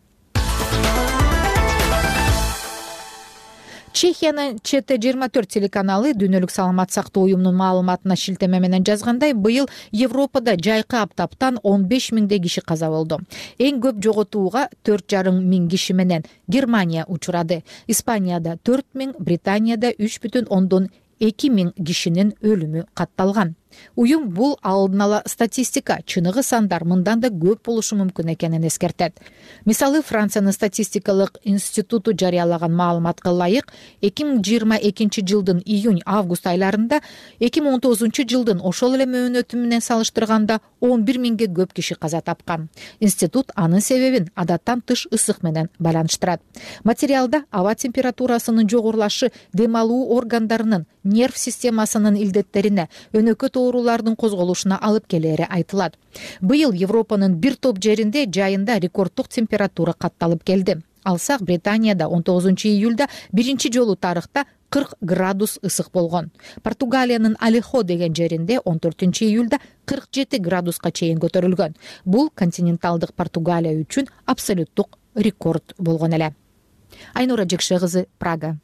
Чехиянын ЧТ24 телеканалы дүйнөлүк саламат сактоо уюмунун маалыматына шилтеме менен жазгандай, быйыл Европада жайкы аптаптан 15 миңдей киши каза болду. Эң көп жоготууга 4,5 миң киши менен Германия учурады. Испанияда 4 миң, Британияда 3,2 миң кишинин өлүмү катталган. Уюм бул алдын ала статистика, чыныгы сандар мындан да көп болушу мүмкүн экенин эскертет. Мисалы, Франциянын статистикалык институту жарыялаган маалыматка ылайык, 2022 жылдын июнь-август айларында 2019 жылдын ошол эле мөөнөтү менен салыштырганда 11 миңге көп киши каза тапкан. Институт анын себебин адаттан тыш ысык менен байланыштырат. Материалда аба температурасынын жогорулашы дем алуу органдарынын, нерв системасынын илдеттерине, өнөкөт оорулардын козголушуна алып келери айтылат. Быйыл Европанын бир топ жеринде жайында рекорддук температура катталып келди. Алсак, Британияда 19 июлда биринчи жолу тарыхта 40 градус ысык болгон. Португалиянын Алехо деген жеринде 14 июлда 47 градуска чейин көтөрүлгөн. Бул континенталдык Португалия үчүн абсолюттук рекорд болгон эле. Айнура Жекше кызы, Прага.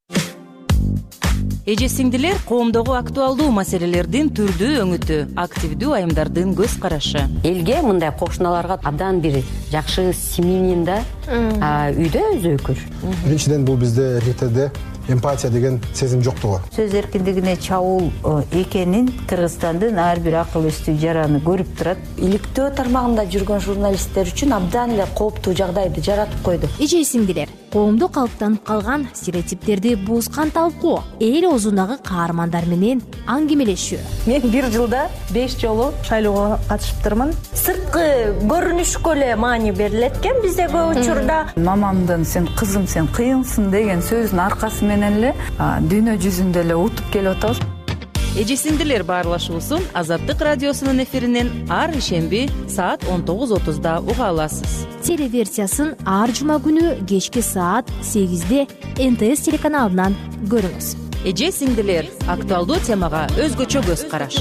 Эже сиңдилер, коомдогу актуалдуу маселелердин түрдүү өңүтү, активдүү айымдардын көз карашы. Элге мындай кошуналарга абдан бир жакшы семьянин да үйдө өзөкүр. Биринчиден бул бизде РТД эмпатия деген сезим жоктугу. Сөз эркиндигине чабуул экенин Кыргызстандын ар бир акыл эстүү жараны көрүп турат. Иликтөө тармагында жүргөн журналисттер үчүн абдан эле кооптуу жагдайды жаратып койду. Эже сиңдилер, коомдо калыптанып калган стереотиптерди бузган талкуу, эл оозундагы каармандар менен аңгемелешүү. Мен бир жылда 5 жолу шайлоого катышыптырмын. Сырткы көрүнүшкө эле маани берилет экен бизде көп учурда. Мамамдын "сен кызым, сен кыйынсың" деген сөзүнүн аркасы менен эле дүйнө жүзүндө эле утуп келип атабыз. Эже сиңдилер баарлашуусун Азаттык радиосунун эфиринен ар ишемби саат 19:30 уга аласыз. Телеверсиясын ар жума күнү кечки саат 8:00 НТС телеканалынан көрүңүз. эже сиңдилер, актуалдуу темага өзгөчө көз караш.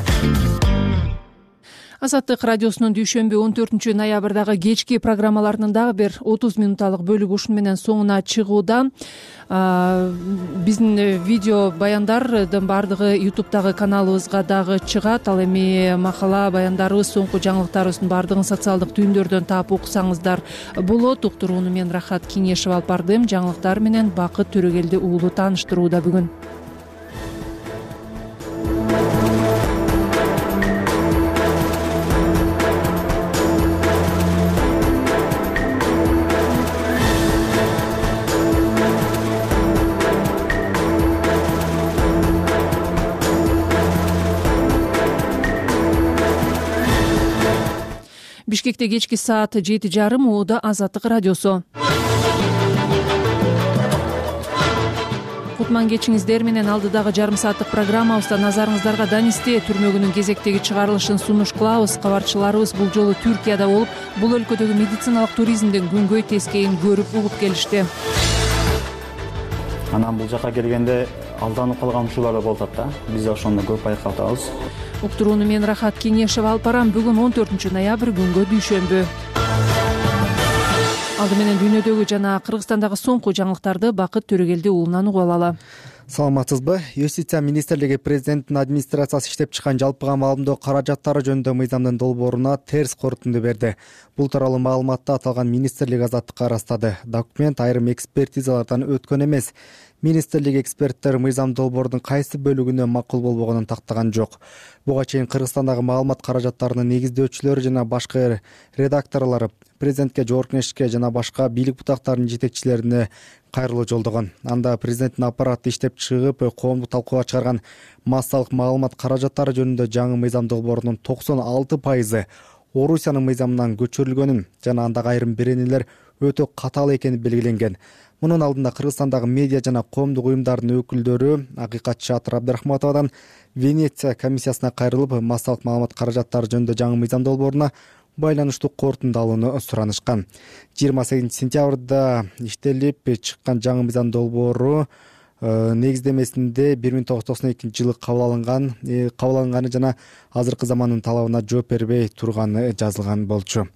Азаттык радиосунун дүйшөмбү 14 ноябрдагы кечки программаларынын дагы бир 30 минутталык бөлүгү ушун менен соңуна чыгууда. Биздин видео баяндардын баардыгы YouTube'дагы каналыбызга дагы чыгат. Ал эми макала баяндарыбыз, соңку жаңылыктарыбыздын баардыгын социалдык түйүндөрдөн таап уксаңыздар болот. Уктурууну мен Рахат Кеңешев алып бардым. Жаңылыктар менен Бакыт Төрөгелди уулу тааныштырууда бүгүн. Бишкекте кечки саат 7:30 ууда Азаттык радиосу. Кутман кечиңиздер менен алдыдагы жарым сааттык программабызда назарыңыздарга Данисте түрмөгүнүн кезектеги чыгарылышын сунуш кылабыз. Кабарчыларыбыз бул жолу Түркияда болуп, бул өлкөдөгү медициналык туризмдин күнгөй тескейин көрүп угуп келишти. Анан бул жака келгенде алданып калган учурлар да болуп атат да. Биз ошондо көп байкатабыз. Уктурууну мен Рахат Кеңешев алып барам. Бүгүн 14 ноябрь күнгө дүйшөмбү. Алды менен дүйнөдөгү жана Кыргызстандагы соңку жаңылыктарды Бакыт Төрөгелди уулунан угуп алалы. Саламатсызбы? Юстиция министрлиги президенттин администрациясы иштеп чыккан жалпыга маалымдоо каражаттары жөнүндө мыйзамдын долбооруна терс корутунду берди. Бул тууралуу маалыматты аталган министрлик Азаттыкка ырастады. Документ айрым экспертизалардан өткөн эмес. Министрлик эксперттер мыйзам долбоордун кайсы бөлүгүнө макул болбогонун тактаган жок. Буга чейин Кыргызстандагы маалымат каражаттарынын негиздөөчүлөрү жана башкы редакторлору президентке, жогорку кеңешке жана башка бийлик бутактарынын жетекчилерине кайрылуу жолдогон. Анда президенттин аппараты иштеп чыгып, коомдук талкууга чыгарган массалык маалымат каражаттары жөнүндө жаңы мыйзам долбоорунун 96% Орусиянын мыйзамынан көчүрүлгөнүн жана андагы айрым беренелер өтө катаал экени белгиленген. Мунун алдында Кыргызстандагы медиа жана коомдук уюмдардын өкүлдөрү Акыйкатчы Атыр Абдрахматовадан Венеция комиссиясына кайрылып, массалык маалымат каражаттары жөнүндө жаңы мыйзам долбооруна байланыштуу корутунду алууну суранышкан. 28 сентябрда иштелип чыккан жаңы мыйзам долбоору негиздемесинде 1992 жылы кабыл алынганы жана азыркы замандын талабына жооп бербей турганы жазылган болчу.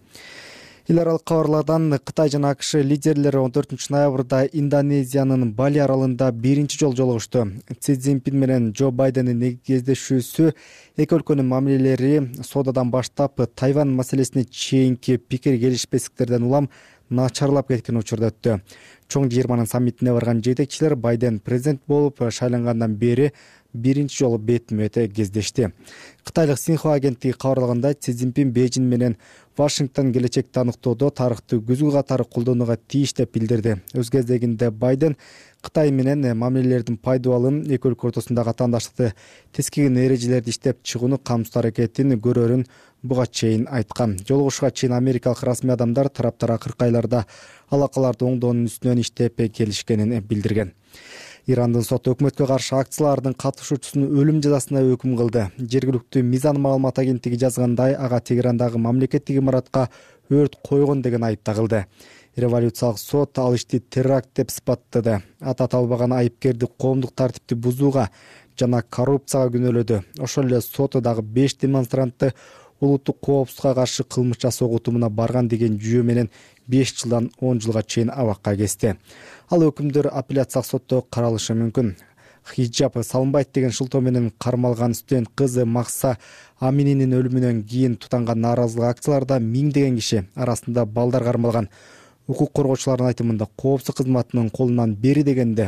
Эл аралык кабарлардан Кытай жана АКШ лидерлери 14 ноябрда Индонезиянын Бали аралында биринчи жолу жолугушту. Си Цзиньпин менен Джо Байдендин кездешүүсү эки өлкөнүн мамилелери соодадан баштап Тайвань маселесине чейинки пикир келишпестиктерден улам начарлап кеткен учурда өттү. Чоң жыйырманын саммитине барган жетекчилер Байден президент болуп шайлангандан бери биринчи жолу бетме-бет кездешти. Кытайлык Синьхуа агенттиги кабарлагандай, Си Цзиньпин Бейжиң менен Вашингтон келечекти аныктоодо тарыхты күзгү катары колдонууга тийиш деп билдирди. Өз кезегинде Байден Кытай менен мамилелердин пайдаланылын эки өлкө ортосундагы атаандаштыкты тескеген эрежелерди иштеп чыгууну камсыз аракетин көрөрүн буга чейин айткан. Жолугушууга чейин америкалык расмий адамдар тараптар акыркы айларда алакаларды оңдоонун үстүнөн иштеп келишкенин билдирген. Ирандын соту өкмөткө каршы акциялардын катышуучусунун өлүм жазасына өкүм кылды. Жергиликтүү Мизан маалымат агенттиги жазгандай, ага Тегерандагы мамлекеттик имаратка өрт койгон деген айып тагылды. Революциялык сот ал ишти теракт деп сыпаттады. Аты аталбаган айыпкерди коомдук тартипти бузууга жана коррупцияга күнөөлөдү. Ошол эле соту дагы 5 демонстрантты улуттук коопсуздукка каршы кылмыш жасоо утумуна барган деген жүйө менен 5 жылдан 10 жылга чейин абакка кести. Ал өкүмдөр апелляциялык сотто каралышы мүмкүн. Хиджаб салынбайт деген шылтоо менен кармалган студент кызы Макса Амининин өлүмүнөн кийин тутанган нааразылык акцияларда миңдеген киши, арасында балдар кармалган. Укук коргоочулардын айтымында коопсуздук кызматынын колунан бери дегенде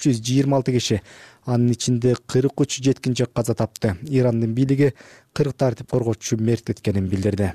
326 киши, анын ичинде 43 жеткинчек каза тапты. Ирандын бийлиги 40 тартип коргоочу мерт эткенин билдирди.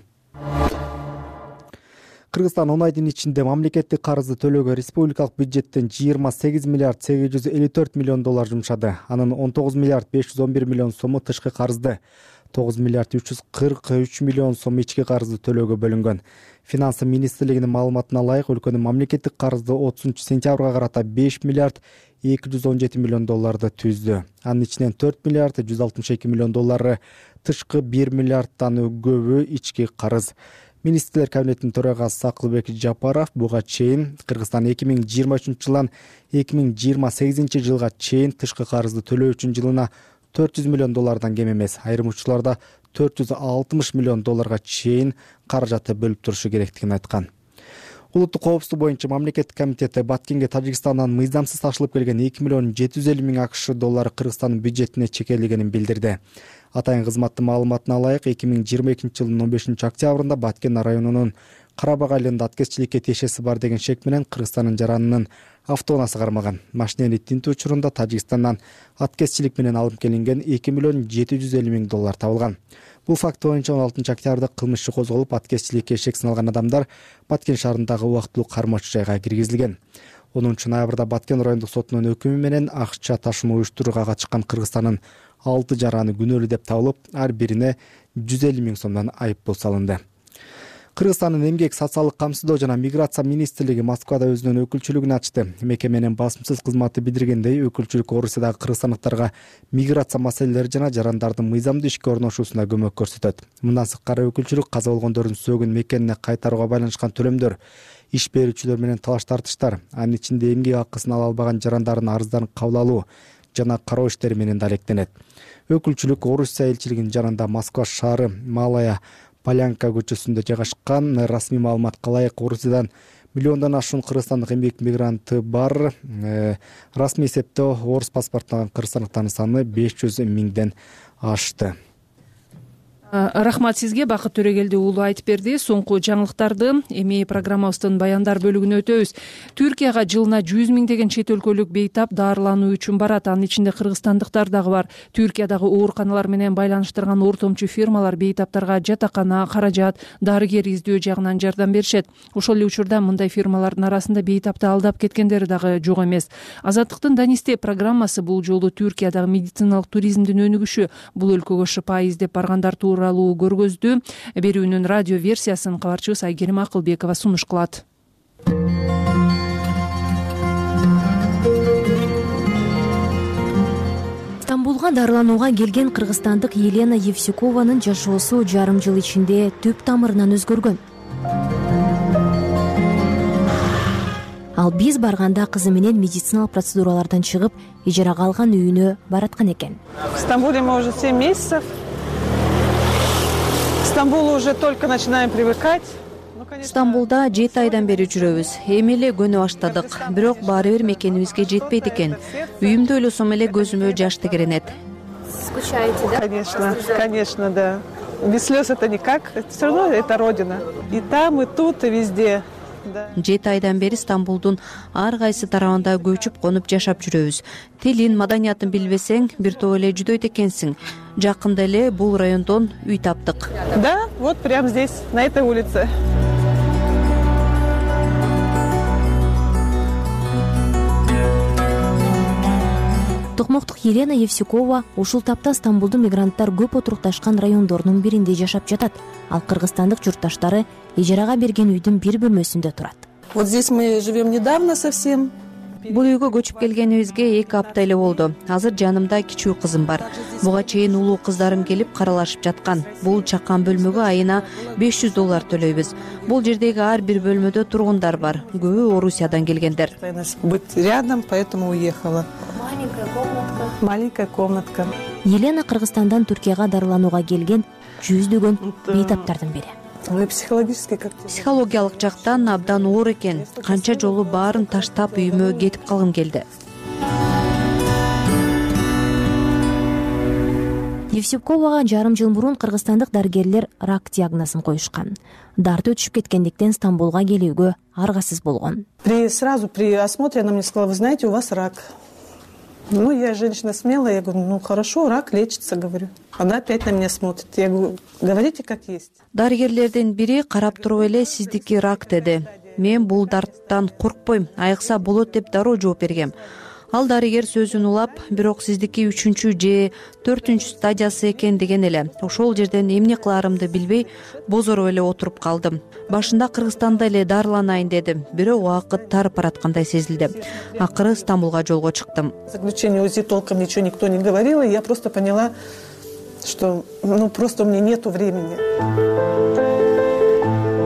Кыргызстан 10 айдын ичинде мамлекеттик карызды төлөөгө республикалык бюджеттен 28 миллиард 854 миллион доллар жумшады. Анын 19 миллиард 511 миллион сому тышкы карызды, 9 миллиард 343 миллион сом ички карызды төлөөгө бөлүнгөн. Финансы министрлигинин маалыматына ылайык, өлкөнүн мамлекеттик карызды 30 сентябрга карата 5 миллиард 217 миллион долларды түздү. Анын ичинен 4 миллиард 162 миллион доллары тышкы, 1 миллиарддан көбү ички карыз. Министрлер кабинетинин төрагасы Сакылбек Жапаров буга чейин Кыргызстан 2023 жылдан 2028 жылга чейин тышкы карызды төлөө үчүн жылына $400 миллион кем эмес, айрым учурларда $460 миллион чейин каражатты бөлүп турушу керектигин айткан. Улуттук коопсуздук боюнча мамлекеттик комитети Баткенге Тажикстандан мыйзамсыз ташылып келген $2,700,000 Кыргызстандын бюджетине чекерилгенин билдирди. Атайын кызматтын маалыматына ылайык 2022 жылдын 15 октябрында Баткен районунун Карабак айылында аткезчиликке тиешеси бар деген шек менен Кыргызстандын жаранынын автоунаасы кармаган. Машинени тинтүү учурунда Тажикстандан аткезчилик менен алып келинген $2,700,000 табылган. Бул факт боюнча 16 октябрда кылмыш иши козголуп, аткезчиликке шек сыналган адамдар Баткен шаарындагы убактылуу кармоочу жайга киргизилген. 10 ноябрда Баткен райондук сотунун өкүмү менен акча ташума уюштурууга катышкан Кыргызстандын 6 жараны күнөөлүү деп табылып, ар бирине 150 000 сомдон айыппул салынды. Кыргызстандын эмгек, социалдык камсыздоо жана миграция министрлиги Москвада өзүнүн өкүлчүлүгүн ачты. Мекеменин басымсыз кызматы билдиргендей, өкүлчүлүк Орусиядагы кыргызстандыктарга миграция маселелери жана жарандардын мыйзамдуу ишке орношуусуна көмөк көрсөтөт. Мындан сырткары өкүлчүлүк каза болгондордун сөөгүн мекенине кайтарууга байланышкан төлөмдөр, иш берүүчүлөр менен талаш тартыштар, анын ичинде эмгек акысын ала албаган жарандардын арыздарын кабыл алуу жана кароо иштери менен да алектенет. Өкүлчүлүк Орусия элчилигинин жанында Москва шаары Малая Полянка көчөсүндө жайгашкан. Расмий маалыматка ылайык, Орусиядан миллиондон ашуун кыргызстандык эмгек мигранты бар. Расмий эсептөө орус паспортуна кыргызстандыктардын саны 500 000ден ашты. Рахмат сизге, Бакыт Төрөгелди уулу айтып берди. Соңку жаңылыктарды эми программабыздын баяндар бөлүгүнө өтөбүз. Түркияга жылына 100 000 чет өлкөлүк бейтап дарылануу үчүн барат. Анын ичинде кыргызстандыктар дагы бар. Түркиядагы ооруканалар менен байланыштырган ортомчу фирмалар бейтаптарга жатакана, каражат, дарыгер издөө жагынан жардам беришет. Ошол эле учурда мындай фирмалардын арасында бейтапты алдап кеткендери дагы жок эмес. Азаттыктын Данисте программасы бул жолу Түркиядагы медициналык туризмдин өнүгүшү, бул өлкөгө шыпа издеп баргандар тууралуу көргөздү. Берүүнүн радио версиясын кабарчыбыз Айгерим Акылбекова сунуш кылат. Стамбулга дарыланууга келген кыргызстандык Елена Евсюкованын жашоосу жарым жыл ичинде түп тамырынан өзгөргөн. Ал биз барганда кызы менен медициналык процедуралардан чыгып, ижарага алган үйүнө бараткан экен. В Стамбуле мы уже 7 месяцев. К Стамбулу уже только начинаем привыкать. Стамбулда 7 айдан бери жүрөбүз. Эми эле көнүп баштадык. Бирок баары бир мекенибизге жетпейт экен. Үйүмдө ойлосом эле көзүмө жаш тегеренет. Скучаете, да? Конечно, конечно, да. Без слез это никак. Все равно это родина. И там, и тут, и везде. 7 айдан бери Стамбулдун ар кайсы тарабында көчүп конуп жашап жүрөбүз. Тилин, маданиятын билбесең, бир топ эле жүдөйт экенсиң. Жакында эле бул райондон үй таптык. Да, вот прямо здесь, на этой улице. Токмоктук Елена Евсюкова ушул тапта Стамбулдун мигранттар көп отурукташкан райондордунун биринде жашап жатат. Ал кыргызстандык журтташтары ижарага берген үйдүн бир бөлмөсүндө турат. Вот здесь мы живем недавно совсем. Бул үйгө көчүп келгенибизге 2 апта эле болду. Азыр жанымда кичүү кызым бар. Буга чейин улуу кыздарым келип каралашып жаткан. Бул чакан бөлмөгө айына $500 төлөйбүз. Бул жердеги ар бир бөлмөдө тургундар бар. Көбү Орусиядан келгендер. Быть рядом, поэтому уехала. Маленькая комнатка. Елена Кыргызстандан Түркияга дарыланууга келген жүздөгөн бейтаптардын бири. Психологиялык жактан абдан оор экен. Канча жолу баарын таштап үйүмө кетип калгым келди. Евсюковага жарым жыл мурун кыргызстандык дарыгерлер рак диагнозун коюшкан. Дарты өтүшүп кеткендиктен Стамбулга келүүгө аргасыз болгон. Сразу при осмотре она мне сказала: вы знаете, у вас рак. Ну, я женщина смелая, я говорю: ну хорошо, рак лечится, говорю. Она опять на меня смотрит. Я говорю: говорите как есть. Дарыгерлердин бири карап туруп эле сиздики рак деди. Мен бул дарттан коркпойм, айыкса болот деп дароо жооп бергем. Ал дарыгер сөзүн улап, бирок сиздики 3 же 4 стадиясы экен деген эле. Ошол жерден эмне кыларымды билбей, бозороп эле отуруп калдым. Башында Кыргызстанда эле дарыланайын дедим, бирок убакыт тарып бараткандай сезилди. Акыры Стамбулга жолго чыктым. Заключение УЗИ толком ничего никто не говорил, и я просто поняла, что просто у меня нету времени.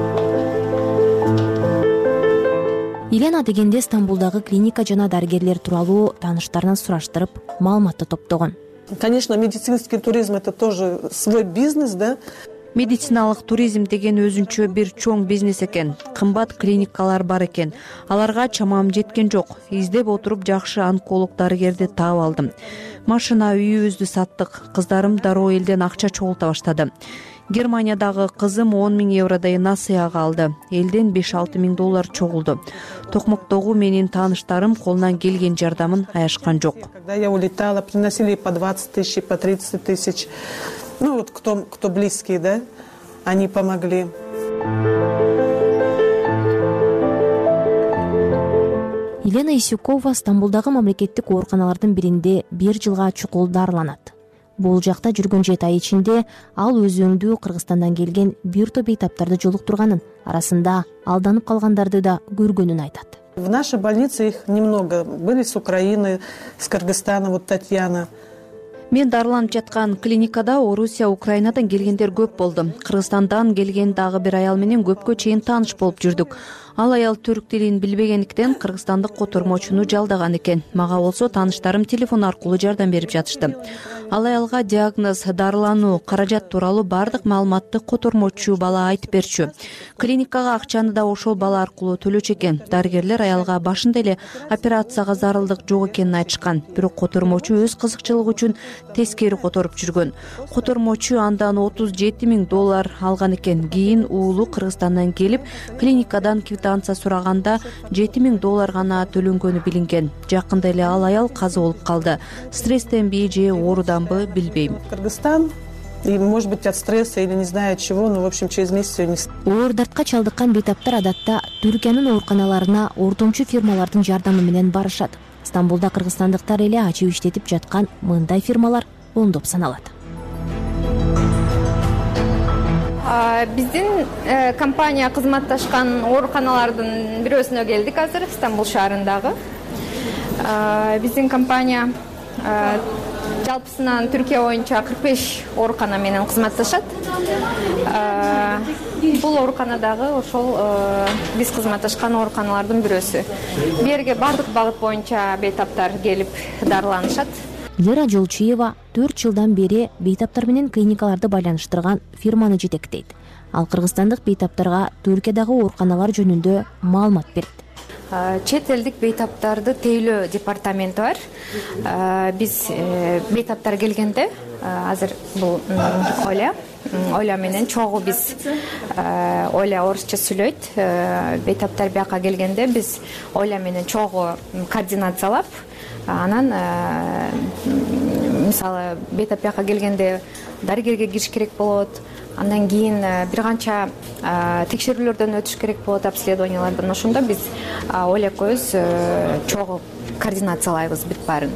Елена дегенде Стамбулдагы клиника жана дарыгерлер тууралуу тааныштарынан сураштырып, маалыматты топтогон. Конечно, медицинский туризм — это тоже свой бизнес, да? Медициналык туризм деген өзүнчө бир чоң бизнес экен. Кымбат клиникалар бар экен. Аларга чамам жеткен жок. Издеп отуруп жакшы онколог дарыгерди таап алдым. Машина, үйүбүздү саттык. Кыздарым дароо элден акча чогулта баштады. Германиядагы кызым 10 000 евродой насыяга алды. Элден 5-6 000 доллар чогулду. Токмоктогу менин тааныштарым колунан келген жардамын аяшкан жок. Когда я улетала, приносили по 20 тысяч, по 30 тысяч. Ну вот кто близкие, да, они помогли. Елена Исюкова Стамбулдагы мамлекеттик ооруканалардын биринде 1 жылга чукул дарыланат. Бул жакта жүргөн 7 ай ичинде ал өзүңдүү Кыргызстандан келген бир топ бейтаптарды жолуктурганын, арасында алданып калгандарды да көргөнүн айтат. В нашей больнице их немного. Были с Украины, с Кыргызстана, вот Татьяна. Мен дарыланып жаткан клиникада Орусия, Украинадан келгендер көп болду. Кыргызстандан келген дагы бир аял менен көпкө чейин тааныш болуп жүрдүк. Ал аял түрк тилин билбегендиктен кыргызстандык котормочуну жалдаган экен. Мага болсо тааныштарым телефон аркылуу жардам берип жатышты. Ал аялга диагноз, дарылануу, каражат тууралуу бардык маалыматты котормочу бала айтып берчү. Клиникага акчаны да ошол бала аркылуу төлөчү экен. Дарыгерлер аялга башында эле операцияга зарылдык жок экенин айтышкан. Бирок котормочу өз кызыкчылыгы үчүн тескери которуп жүргөн. Котормочу андан 37 000 доллар алган экен. Кийин уулу Кыргызстандан келип, клиникадан квитанция сураганда 7 000 доллар гана төлөнгөнү билинген. Жакында эле ал аял каза болуп калды. Стресстенби же ооруданбы билбейм. Кыргызстан, и, может быть, от стресса или не знаю от чего, но, в общем, через месяц все не... Оор дартка чалдыккан бейтаптар адатта Түркиянын ооруканаларына ортомчу фирмалардын жардамы менен барышат. Стамбулда кыргызстандыктар эле ачып иштетип жаткан мындай фирмалар ондоп саналат. Биздин компания кызматташкан ооруканалардын бирөөсүнө келдик азыр, Стамбул шаарындагы. Биздин компания жалпысынан Түркия боюнча 45 оорукана менен кызматташат. Бул ооруканадагы ошол биз кызматташкан ооруканалардын бирөөсү. Бу жерге бардык багыт боюнча бейтаптар келип дарыланышат. Лера Жолчиева 4 жылдан бери бейтаптар менен клиникаларды байланыштырган фирманы жетектейт. Ал кыргызстандык бейтаптарга Түркиядагы ооруканалар жөнүндө маалымат берет. Чет элдик бейтаптарды тейлөө департаменти бар. Биз бейтаптар келгенде, азыр бул Оля менен чогуу биз Оля орусча сүйлөйт. Бейтаптар бияка келгенде биз Оля менен чогуу координациялап, анан мисалы бейтап бияка келгенде дарыгерге кириш керек болот. Андан кийин бир канча текшерүүлөрдөн өтүш керек болот, обследованиялардан. Ошондо биз Оля экөөбүз чогуу координациялайбыз бүт баарын.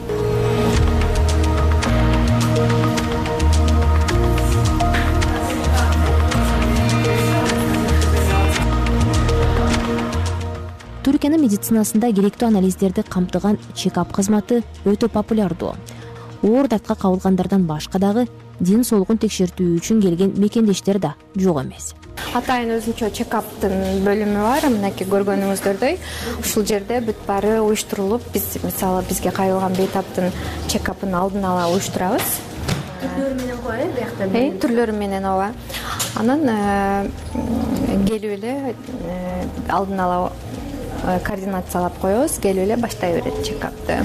Түркиянын медицинасында керектүү анализдерди камтыган чекап кызматы өтө популярдуу. Оор дартка кабылгандардан башка дагы ден соолугун текшертүү үчүн келген мекендештер да жок эмес. Атайын өзүнчө чекаптын бөлүмү бар. Мынакей көргөнүңүздөрдөй, ушул жерде бүт баары уюштурулуп, биз мисалы бизге кайрылган бейтаптын чекапын алдын ала уюштурабыз. Түрлөрү менен кой, биякта. Түрлөрү менен ооба. Анан келип эле алдын ала координациялап коебуз, келип эле баштай берет чекапты.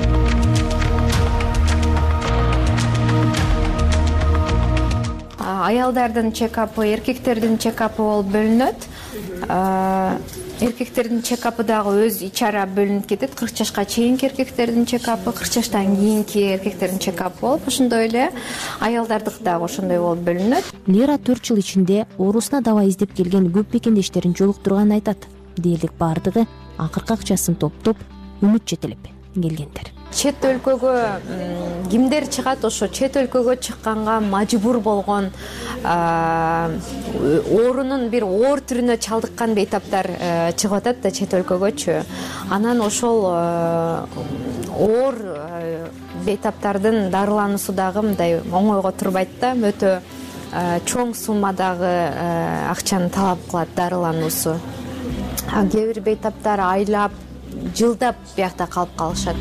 Аялдардын чекапы, эркектердин чекапы болуп бөлүнөт. Эркектердин чекапы дагы өз ичара бөлүнүп кетет. 40 жашка чейинки эркектердин чекапы, 40 жаштан кийинки эркектердин чекапы болуп, ошондой эле аялдардык дагы ошондой болуп бөлүнөт. Лера 4 жыл ичинде оорусуна дава издеп келген көп мекендештерин жолуктурганын айтат. Дээрлик бардыгы акыркы акчасын топтоп үмүт жетелеп келгендер. Чет өлкөгө кимдер чыгат, ошо чет өлкөгө чыкканга мажбур болгон, оорунун бир оор түрүнө чалдыккан бейтаптар чыгып атат да чет өлкөгөчү. Анан ошол оор бейтаптардын дарылануусу дагы мындай оңойго турбайт да, өтө чоң суммадагы акчаны талап кылат дарылануусу. кээ бир бейтаптар айлап жылдап биякта калып калышат.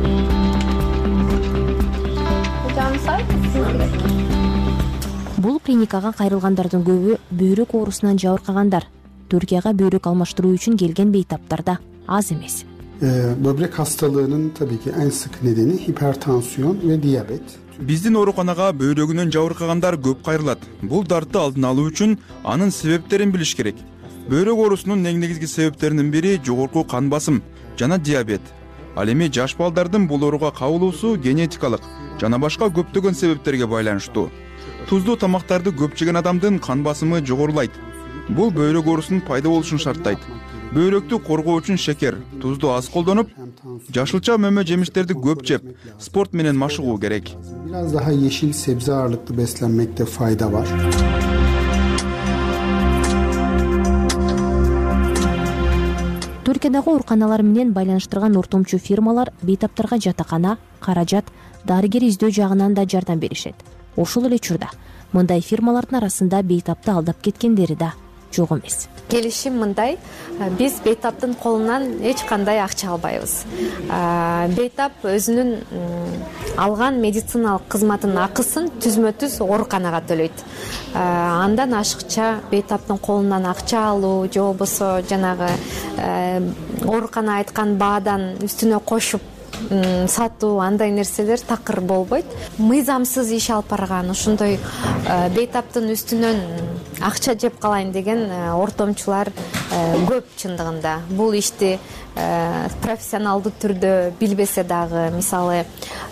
Бул клиникага кайрылгандардын көбү бөйрөк оорусунан жабыркагандар. Түркияга бөйрөк алмаштыруу үчүн келген бейтаптар да аз эмес. Böbrek hastalığının tabii ki en sık nedeni hipertansiyon ve diyabet. Биздин ооруканага бөйрөгүнөн жабыркагандар көп кайрылат. Бул дартты алдын алуу үчүн анын себептерин билиш керек. Бөйрөк оорусунун эң негизги себептеринин бири жогорку кан басым жана диабет. Ал эми жаш балдардын бул ооруга кабылуусу генетикалык жана башка көптөгөн себептерге байланыштуу. Туздуу тамактарды көп жеген адамдын кан басымы жогорулайт. Бул бөйрөк оорусунун пайда болушун шарттайт. Бөйрөктү коргоо үчүн шекер, тузду аз колдонуп, жашылча мөмө жемиштерди көп жеп, спорт менен машыгуу керек. Biraz daha yeşil sebze ağırlıklı beslenmekte fayda var. Түркиядагы ооруканалар менен байланыштырган ортомчу фирмалар бейтаптарга жатакана, каражат, дарыгер издөө жагынан да жардам беришет. Ошол эле учурда мындай фирмалардын арасында бейтапты алдап кеткендери да жок эмес. Келишим мындай: биз бейтаптын колунан эч кандай акча албайбыз. Бейтап өзүнүн алган медициналык кызматтын акысын түзмө-түз ооруканага төлөйт. Андан ашыкча бейтаптын колунан акча алуу же болбосо жанагы оорукана айткан баадан үстүнө кошуп сатуу, андай нерселер такыр болбойт. Мыйзамсыз иш алып барган, ошондой бейтаптын үстүнөн акча жеп калайын деген ортомчулар көп чындыгында. Бул ишти профессионалдуу түрдө билбесе дагы, мисалы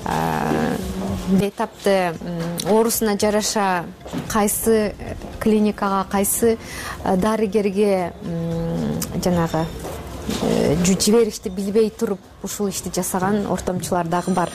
бейтапты оорусуна жараша кайсы клиникага, кайсы дарыгерге жанагы жиберишти билбей туруп ушул ишти жасаган ортомчулар дагы бар.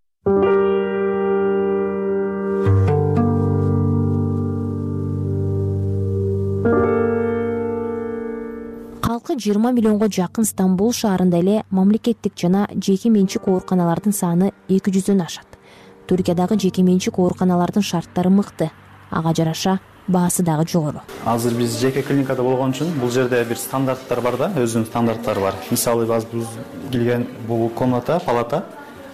Калкы 20 миллионго жакын Стамбул шаарында эле мамлекеттик жана жеке менчик ооруканалардын саны 200дөн ашат. Түркиядагы жеке менчик ооруканалардын шарттары мыкты, ага жараша баасы дагы жогору. Азыр биз жеке клиникада болгон үчүн бул жерде бир стандарттар бар да, өзүнүн стандарттары бар. Мисалы биз келген бул комната, палата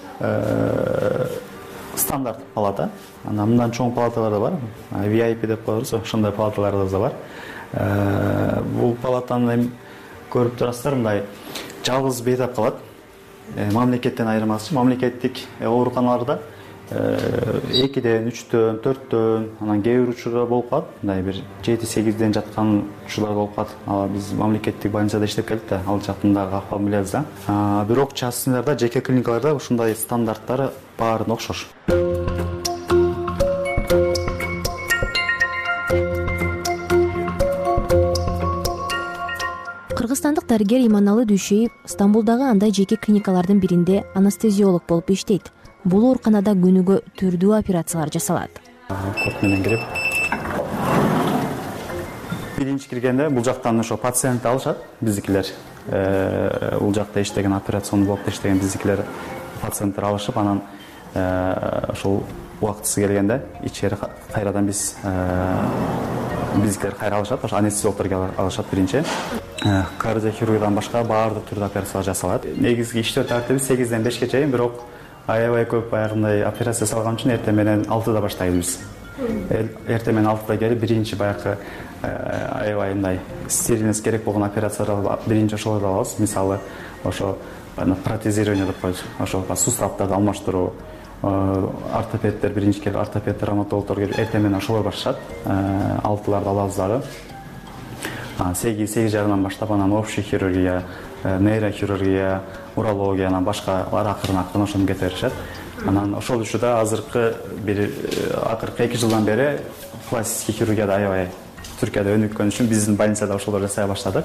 стандарт палата. Анан мындан чоң палаталар да бар. VIP деп коебуз, ошондой палаталар да бар. Бул палатаны көрүп турасыздар, мындай жалгыз бейтап калат. Мамлекеттен айырмасы, мамлекеттик ооруканаларда 2ден, 3дөн, 4дөн, анан кээ бир учурда болуп калат. Мындай бир 7-8ден жаткан учурлар болуп калат. Биз мамлекеттик больницада иштеп келдик да, ал жактын дагы акыбалын билебиз да. Бирок частныйларда, жеке клиникаларда ушундай стандарттары баарына окшош. Кыргызстандык дарыгер Иманалы Дүйшеев Стамбулдагы андай жеке клиникалардын биринде анестезиолог болуп иштейт. Бул ооруканада күнүгө түрдүү операциялар жасалат. Код менен кирип, биринчи киргенде бул жактан ошо пациентти алышат, биздикилер. Бул жакта иштеген, операционный блокто иштеген биздикилер пациенттер алышып, анан ошол убактысы келгенде ичери кайрадан биздикилер кайра алышат, ошо анестезиологдор алышат биринчи. Кардиохирургиядан башка баардык түрдүү операциялар жасалат. Негизги иштөө тартиби 8ден 5ке чейин, бирок аябай көп баягындай операция салган үчүн эртең менен 6да баштайбыз. Эртең менен 6да келип биринчи баягы аябай мындай стерильность керек болгон операцияларды биринчи ошолорду алабыз. Мисалы, ошо протезирование деп коебуз. Ошо суставдарды алмаштыруу. Ортопедтер биринчи келип, ортопед, травматологдор келип эртең менен ошолор башташат. 6ларды алабыз дагы. 8 жагынан баштап анан общий хирургия, нейрохирургия, урологиянан башкалар акырын ошону кетиришет. Анан ошол учурда азыркы бир акыркы 2 жылдан бери пластический хирургияда аябай Түркияда өнүккөн үчүн биздин больницада ошолор жасай баштадык.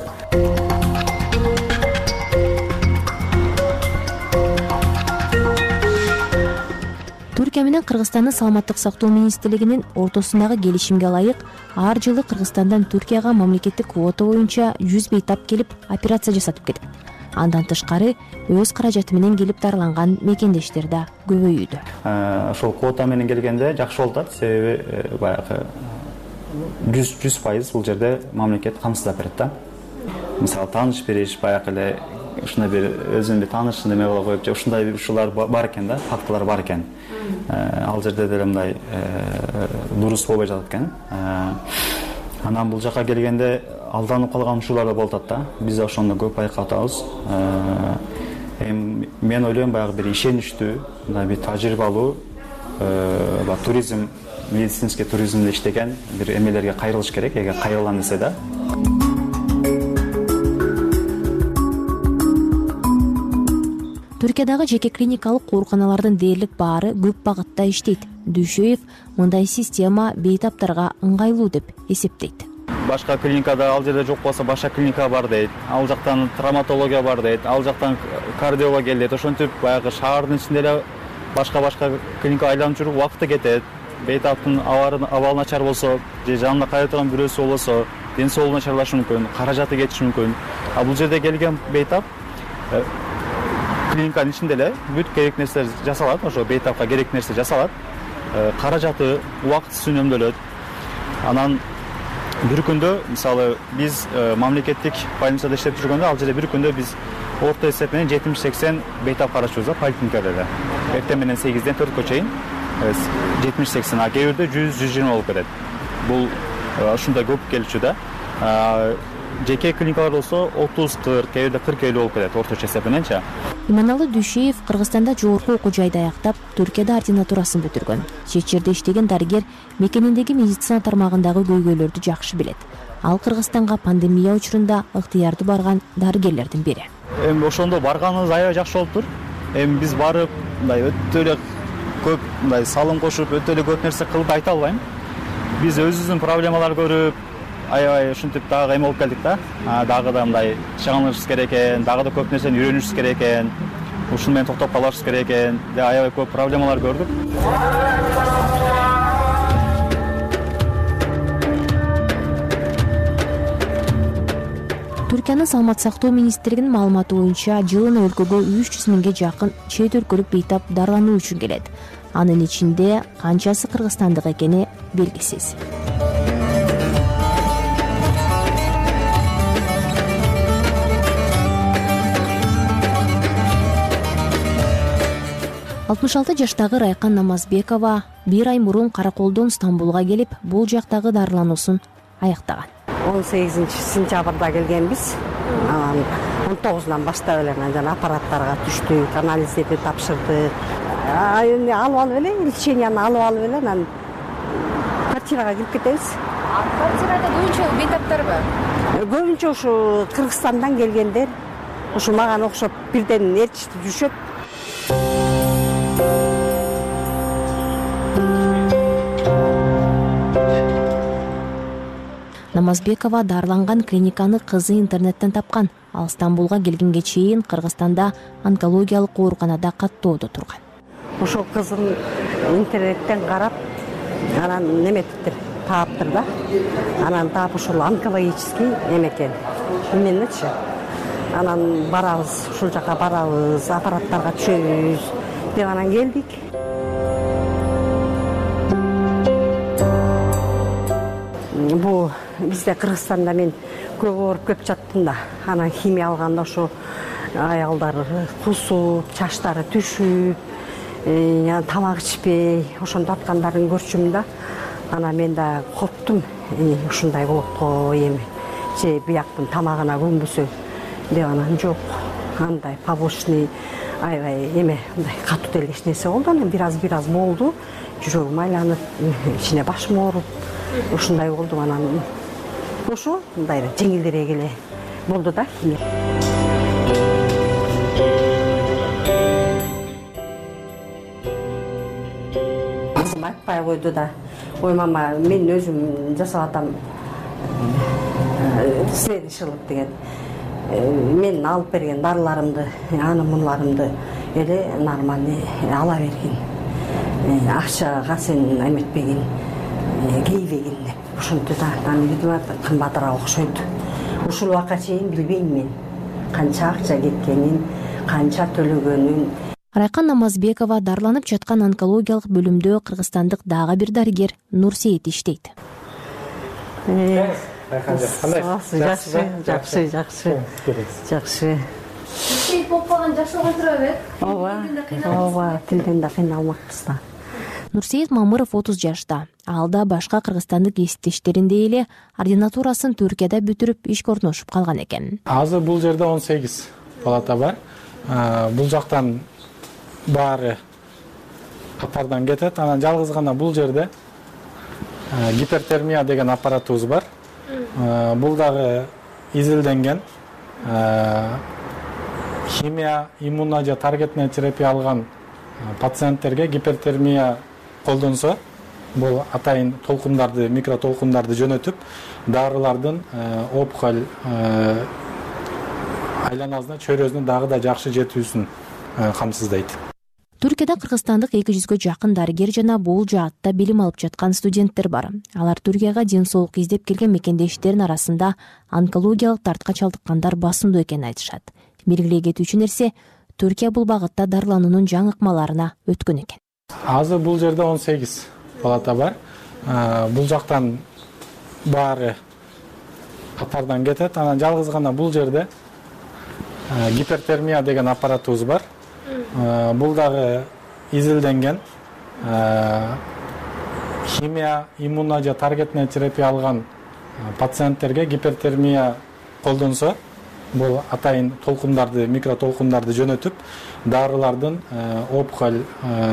Түркия менен Кыргызстандын саламаттык сактоо министрлигинин ортосундагы келишимге ылайык ар жылы Кыргызстандан Түркияга мамлекеттик квота боюнча 100 бейтап келип операция жасатып кетет. Андан тышкары өз каражаты менен келип дарыланган мекендештер да көбөйүүдө. Ошол квота менен келгенде жакшы болуп атат, себеби баягы 100% бул жерде мамлекет камсыздап берет да. мисалы тааныш бериш, баягы эле ушундай бир өзүнүн бир таанышын эме кыла коюп, же ушундай бир ушулар бар экен да, фактылар бар экен. Ал жерде деле мындай дурус болбой жатат экен. Анан бул жака келгенде алданып калган ушулар да болуп атат да. Биз да ошону көп байкап атабыз. Мен ойлойм баягы бир ишеничтүү, мындай бир тажрыйбалуу туризм, медицинский туризмде иштеген бир эмелерге кайрылыш керек, эгер кайрылам десе да. Түркиядагы жеке клиникалык ооруканалардын дээрлик баары көп багытта иштейт. Дүйшөев мындай система бейтаптарга ыңгайлуу деп эсептейт. Башка клиникада ал жерде жок болсо башка клиника бар дейт. Ал жактан травматология бар дейт. Ал жактан кардиология дейт. Ошентип баягы шаардын ичинде эле башка клиника айланып жүрүп убакыты кетет. Бейтаптын абалы начар болсо, же жанында кайра турган бирөөсү болсо, ден соолугу начарлашы мүмкүн, каражаты кетиши мүмкүн. А бул жерде келген бейтап клиниканын ичинде эле бүт керек нерселер жасалат, ошо бейтапка керек нерсе жасалат. Каражаты, убакыты үнөмдөлөт. Анан бир күндө, мисалы, биз мамлекеттик больницада иштеп жүргөндө, ал жерде бир күндө биз орто эсеп менен 70-80 бейтап карашыбыз да поликлиникада. Эртең менен 8-ден 4кө чейин 70-80, а кээ бирде 100-120 болуп кетет. Бул ушундай көп келчү да. Жеке клиникалар болсо 30-40, кээ бирде 40-50 болуп кетет орточо эсеп мененчи. Иманалы Дүйшөев Кыргызстанда жогорку окуу жайды аяктап, Түркияда ординатурасын бүтүргөн. Чет жерде иштеген дарыгер мекениндеги медицина тармагындагы көйгөйлөрдү жакшы билет. Ал Кыргызстанга пандемия учурунда ыктыярдуу барган дарыгерлердин бири. Ошондо барганыбыз аябай жакшы болуптур. Биз барып, мындай өтө эле көп мындай салым кошуп, өтө эле көп нерсе кылып айта албайм. Биз өзүбүздүн проблемалар көрүп, аябай ушинтип дагы эме болуп келдик да. Дагы да мындай чаңылышыбыз керек экен, дагы да көп нерсени үйрөнүшүбүз керек экен. Ушуну менен токтоп калышыбыз керек экен. Аябай көп проблемалар көрдүк. Түркиянын саламат сактоо министрлигинин маалыматы боюнча жылына өлкөгө 300 миңге жакын чет өлкөлүк бейтап дарылануу үчүн келет. Анын ичинде канчасы кыргызстандык экени белгисиз. Алтымыш жаштагы Райкан Намазбекова бир ай мурун Караколдон Стамбулга келип, бул жактагы дарылануусун аяктаган. 18-сентябрда келгенбиз. 19-нан баштап эле жана аппараттарга түштүк, анализдерди тапшырдык. Алып эле, леченияны алып эле, анан квартирага кирип кетебиз. Квартирада көбүнчө бейтаптар бар. Көбүнчө ушу Кыргызстандан келгендер, ушу мага окшоп бирден ээрчиштип жүрүшөт. Намазбекова дарыланган клиниканы кызы интернеттен тапкан. Ал Стамбулга келгенге чейин Кыргызстанда онкологиялык ооруканада каттоодо турган. Ошол кызым интернеттен карап, анан неметиптир, тааптыр да. Анан таап ушул онкологический эме экен. Именечи. Анан барабыз, ушул жака барабыз, аппараттарга түшөбүз деп анан келдик. Бу бизде Кыргызстанда мен көп ооруп көп жаттым да. Анан химия алганда ошо аялдар кусуп, чачтары түшүп, тамак ичпей, ошондо аткандарын көрчүм да. Анан мен да корктум, ушундай болот го эми. Же бияктын тамагына көнбөсө деп анан жок. Андай побочный аябай эме мындай катуу деле эч нерсе болду. Анан бир аз болду. Жүрөгүм айланып, ичине башым ооруп, ушундай болду. Анан ошо мындай жеңилдерээк эле болду да химия. Кызым айтпай койду да. Ой мама, мен өзүм жасап атам. Следующилык деген. Мен алып берген дарыларымды, анымларымды эле нормальный ала бергин. Акчага сен эметпегин, кейбегин деп. Ошентип да, анан видимо кымбатыраак окшойт. Ушул убакка чейин билбейм мен канча акча кеткенин, канча төлөгөнүн. Райкан Намазбекова дарыланып жаткан онкологиялык бөлүмдө кыргызстандык дагы бир дарыгер Нурсейит иштейт. жакшы жакшы болуп калган жакшы болбой турабы ооба тилден да кыйналмакпыз да. Нурсейит Мамыров 30 жашта. Ал да башка кыргызстандык кесиптештериндей эле ординатурасын Түркияда бүтүрүп ишке орношуп калган экен. Азыр бул жерде 18 палата бар. Бул жактан баары катардан кетет. Анан жалгыз гана бул жерде гипертермия деген аппаратыбыз бар. Бул дагы изилденген химия, иммуно же таргетный терапия алган пациенттерге гипертермия колдонсо, бул атайын толкундарды, микро толкундарды жөнөтүп, дарылардын опухоль айланасына, чөйрөсүнө дагы да жакшы жетүүсүн камсыздайт. Түркияда кыргызстандык 200га жакын дарыгер жана бул жаатта билим алып жаткан студенттер бар. Алар Түркияга ден соолук издеп келген мекендештерин арасында онкологиялык дартка чалдыккандар басымдуу экенин айтышат. Белгилей кетүүчү нерсе, Түркия бул багытта дарылануунун жаңы ыкмаларына өткөн экен. Азыр бул жерде 18 палата бар. Бул жактан баары катардан кетет. Анан жалгыз гана бул жерде гипертермия деген аппаратыбыз бар. Бул дагы изилденген химия, иммуно же таргетный терапия алган пациенттерге гипертермия колдонсо, бул атайын толкундарды, микро толкундарды жөнөтүп, дарылардын опухоль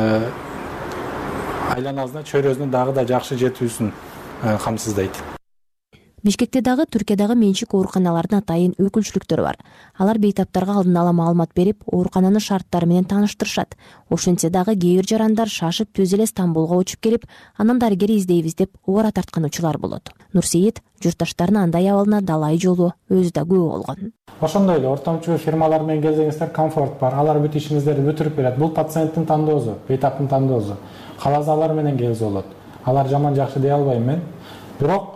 айланасына, чөйрөсүнө дагы да жакшы жетүүсүн камсыздайт. Бишкекте дагы Түркиядагы менчик ооруканалардын атайын өкүлчүлүктөрү бар. Алар бейтаптарга алдын ала маалымат берип, оорукананын шарттары менен тааныштырышат. Ошентсе дагы кээ бир жарандар шашып түз эле Стамбулга учуп келип, анан дарыгер издейбиз деп оора тарткан учурлар болот. Нурсейит журтташтарынын андай абалына далай жолу өзү да күбө болгон. Ошондой эле ортомчу фирмалар менен келсеңиздер, комфорт бар. Алар бүт ишиңиздерди бүтүрүп берет. Бул пациенттин тандоосу, бейтаптын тандоосу. Кааласа алар менен келсе болот. Алар жаман жакшы дей албайм мен. Бирок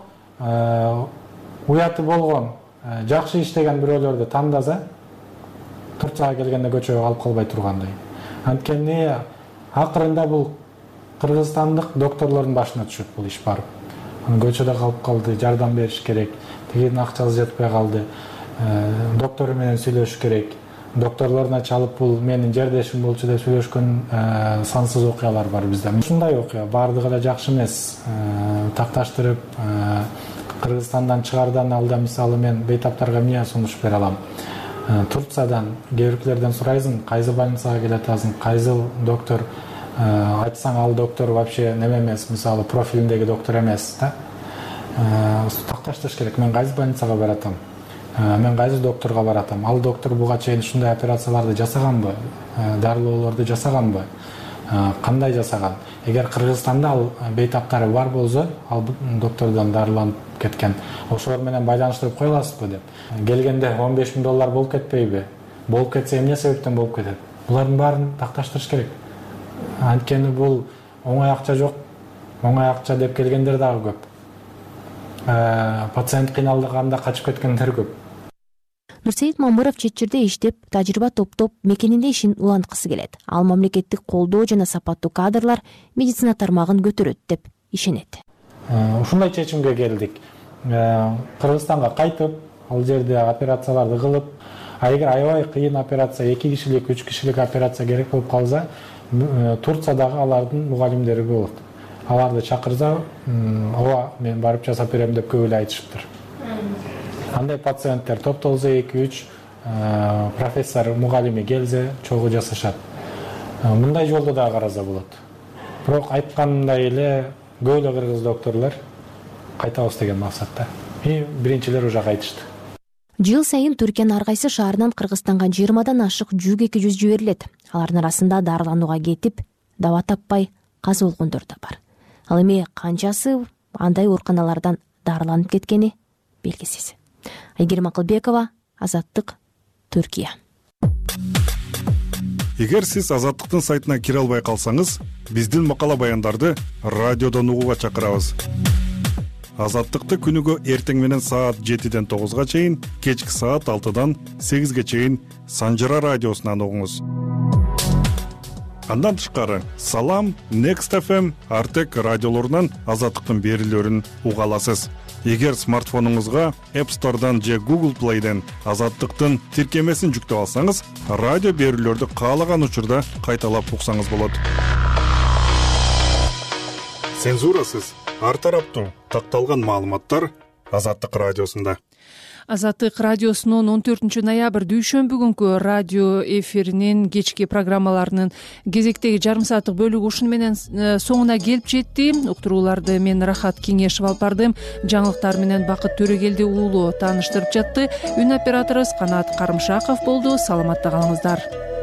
уяты болгон, жакшы иштеген бирөөлөрдү тандаса, Турцияга келгенде көчөгө алып калбай тургандай. Анткени акырында бул кыргызстандык докторлордун башына түшөт бул иш барып. Көчөдө калып калды, жардам бериш керек. Тигинин акчасы жетпей калды. Доктору менен сүйлөшүш керек. Докторлоруна чалып бул менин жердешим болчу деп сүйлөшкөн сансыз окуялар бар бизде. Ушундай окуя баардыгы да жакшы эмес. Такташтырып Кыргызстандан чыгардан алда мисалы мен бейтаптарга эмне сунуш бере алам. Турциядан, кээ-бирлерден сурайсың, кайсы больницага келатасың, кайсы доктор, айтсаң ал доктор вообще неме эмес, мисалы профилиндеги доктор эмес да. Такташтырыш керек, мен кайсы больницага баратам, мен кайсы докторго баратам, ал доктор буга чейин ушундай операцияларды жасаганбы, дарылоолорду жасаганбы, кандай жасаган. Эгер Кыргызстанда ал бейтаптары бар болсо, ал доктордон дарыланып кеткен. Ошолор менен байланыштырып кое аласызбы деп. Келгенде $15,000 болуп кетпейби? Болуп кетсе эмне себептен болуп кетет? Булардын баарын такташтырыш керек. Анткени бул оңой акча жок. Оңой акча деп келгендер дагы көп. Пациент кыйналганда качып кеткендер көп. Нурсейит Мамыров чет жерде иштеп, тажрыйба топтоп, мекенинде ишин уланткысы келет. Ал мамлекеттик колдоо жана сапаттуу кадрлар медицина тармагын көтөрөт деп ишенет. Ушундай чечимге келдик. Кыргызстанга кайтып, ал жерде операцияларды кылып, эгер аябай кыйын операция, 2 кишилик, 3 кишилик операция керек болуп калса, Турциядагы алардын мугалимдери болот. Аларды чакырса, ооба, мен барып жасап берем деп көп эле айтышыптыр. Андай пациенттер топтолсо 2-3 профессор, мугалими келсе, чогуу жасашат. Мындай жолду да караса болот. Бирок айткандай эле көп эле кыргыз докторлор кайтабыз деген максатта. Биринчилер уже кайтышты. Жыл сайын Түркиянын ар кайсы шаарынан Кыргызстанга 20дан ашык жүк 200 жиберилет. Алардын арасында дарыланууга кетип, даба таппай каза болгондор да бар. Ал эми канчасы андай ооруканалардан дарыланып кеткени белгисиз. Айгерим Акылбекова, Азаттык, Түркия. Эгер сиз Азаттыктын сайтына кире албай калсаңыз, биздин макала баяндарды радиодон угууга чакырабыз. Азаттыкты күнүгө эртең менен саат 7ден 9га чейин, кечки саат 6дан 8ге чейин Санжыра радиосунан угуңуз. Андан тышкары Салам, Next FM, Артек радиолорунан Азаттыктын берүүлөрүн уга аласыз. эгер смартфонуңузга App Store'дан же Google Play'ден Азаттыктын тиркемесин жүктөп алсаңыз, радио берүүлөрдү каалаган учурда кайталап уксаңыз болот. Цензурасыз, ар тараптуу такталган маалыматтар Азаттык радиосунда. Азаттык радиосунун 14 ноябрь дүйшөмбү күнкү радио эфиринин кечки программаларынын кезектеги жарым сааттык бөлүгү ушуну менен соңуна келип жетти. Уктурууларды мен Рахат Кеңешев алып бардым. Жаңылыктар менен Бакыт Төрөгелди уулу тааныштырып жатты. Үн операторубуз Канат Карымшаков болду. Саламатта калыңыздар.